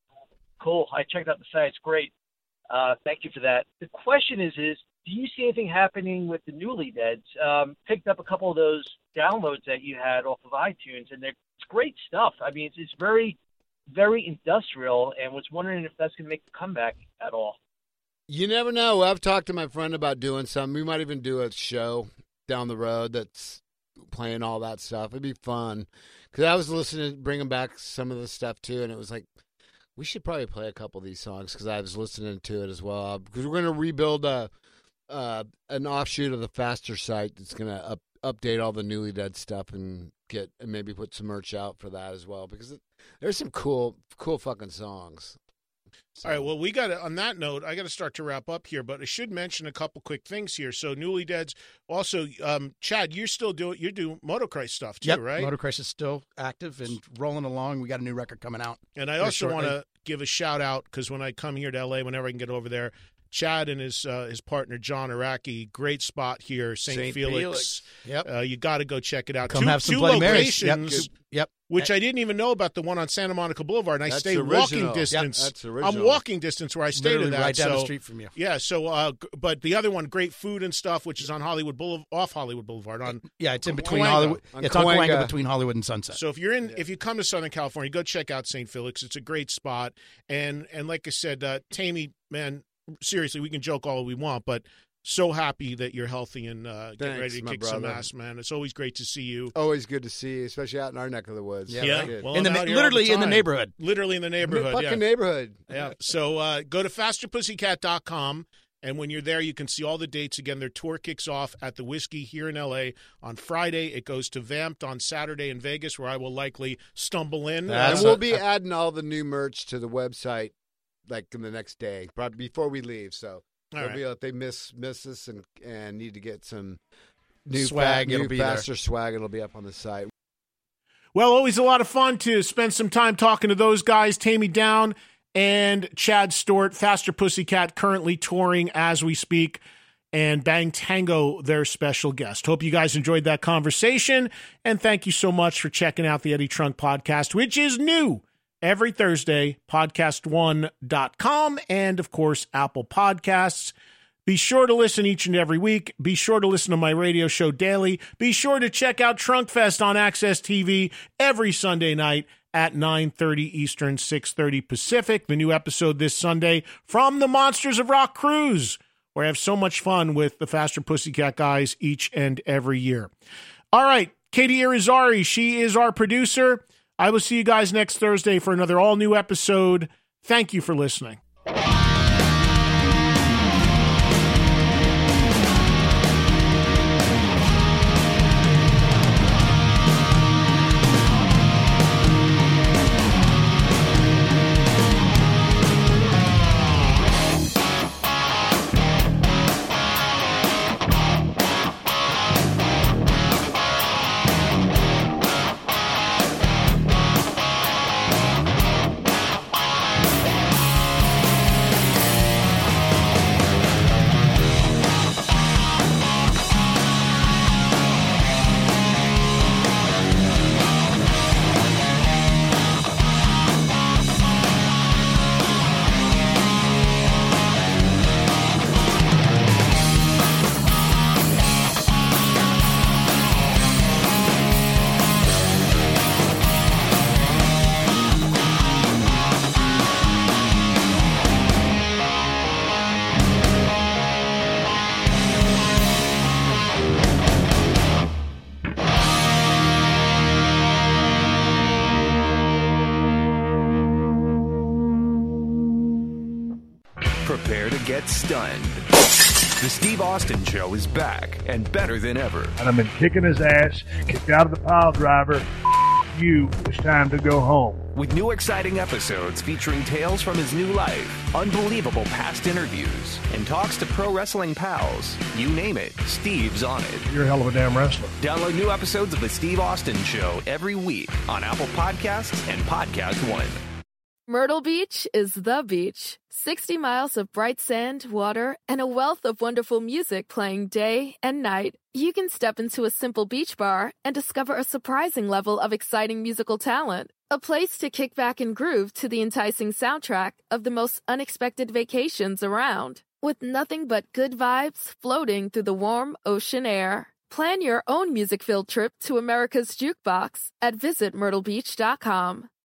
cool. I checked out the site. It's great. Uh, thank you for that. The question is, is do you see anything happening with the Newly Deads? Um, picked up a couple of those downloads that you had off of iTunes, and they're, it's great stuff. I mean, it's, it's very, very industrial, and was wondering if that's going to make a comeback at all. You never know. I've talked to my friend about doing something. We might even do a show down the road that's playing all that stuff. It'd be fun. Because I was listening, bringing back some of the stuff, too, and it was like, we should probably play a couple of these songs because I was listening to it as well. Because we're going to rebuild a, uh, an offshoot of the Faster site that's going to up, update all the Newly Dead stuff and get and maybe put some merch out for that as well. Because it, there's some cool, cool fucking songs. All right. Well, we got to, on that note, I got to start to wrap up here, but I should mention a couple quick things here. So, Newly Deads. Also, um, Chad, you're still doing you do Motocross stuff too, Yep, right? Motocross is still active and rolling along. We got a new record coming out. And I very also want shortly. to give a shout out because when I come here to L A, whenever I can get over there, Chad and his uh, his partner John Araki, great spot here, Saint Saint Felix. Felix. Yep. Uh, you got to go check it out. Come two have some two Bloody Marys. locations. Yep. Yep. Which I didn't even know about the one on Santa Monica Boulevard, and I That's stay original. walking Yep, distance. that's I'm original. walking distance where I stay to Literally that. right down the so- street from you. Yeah. So, uh, g- but the other one, great food and stuff, which is on Hollywood Boulevard, off Hollywood Boulevard. On Yeah, it's in between Cahuenga. Hollywood. On It's on Cahuenga. Cahuenga between Hollywood and Sunset. So if you're in, if you come to Southern California, go check out Saint Felix. It's a great spot, and and like I said, uh, Tammy, man, seriously, we can joke all we want, but so happy that you're healthy and uh, getting Thanks, ready to my kick some brother. ass, man. It's always great to see you. Always good to see you, especially out in our neck of the woods. Yeah, Good. well, In the I'm na- out here literally all the in the time. neighborhood. Literally in the neighborhood. fucking yeah. neighborhood. Yeah. So uh, go to faster pussycat dot com, and when you're there, you can see all the dates. Again, their tour kicks off at the Whiskey here in L A on Friday. It goes to Vamped on Saturday in Vegas, where I will likely stumble in. And Uh, we'll be adding all the new merch to the website like in the next day, probably before we leave. So All they'll right. be, if they miss miss us and and need to get some new Swag, fa- it'll new be there. faster swag, it'll be up on the site. Well, always a lot of fun to spend some time talking to those guys, Tammy Down and Chad Stewart, Faster Pussycat, currently touring as we speak. and Bang Tango, their special guest. Hope you guys enjoyed that conversation, and thank you so much for checking out the Eddie Trunk Podcast, which is new every Thursday, podcast one dot com, and, of course, Apple Podcasts. Be sure to listen each and every week. Be sure to listen to my radio show daily. Be sure to check out Trunk Fest on Access T V every Sunday night at nine thirty Eastern, six thirty Pacific. The new episode this Sunday from the Monsters of Rock Cruise, where I have so much fun with the Faster Pussycat guys each and every year. All right, Katie Irizarry, she is our producer. I will see you guys next Thursday for another all-new episode. Thank you for listening. Prepare to get stunned. The Steve Austin Show is back and better than ever. And I've been kicking his ass, kicked out of the pile driver. You, it's time to go home. With new exciting episodes featuring tales from his new life, unbelievable past interviews, and talks to pro wrestling pals. You name it, Steve's on it. You're a hell of a damn wrestler. Download new episodes of The Steve Austin Show every week on Apple Podcasts and Podcast One. Myrtle Beach is the beach. sixty miles of bright sand, water, and a wealth of wonderful music playing day and night. You can step into a simple beach bar and discover a surprising level of exciting musical talent. A place to kick back and groove to the enticing soundtrack of the most unexpected vacations around. With nothing but good vibes floating through the warm ocean air. Plan your own music-filled trip to America's Jukebox at visit myrtle beach dot com.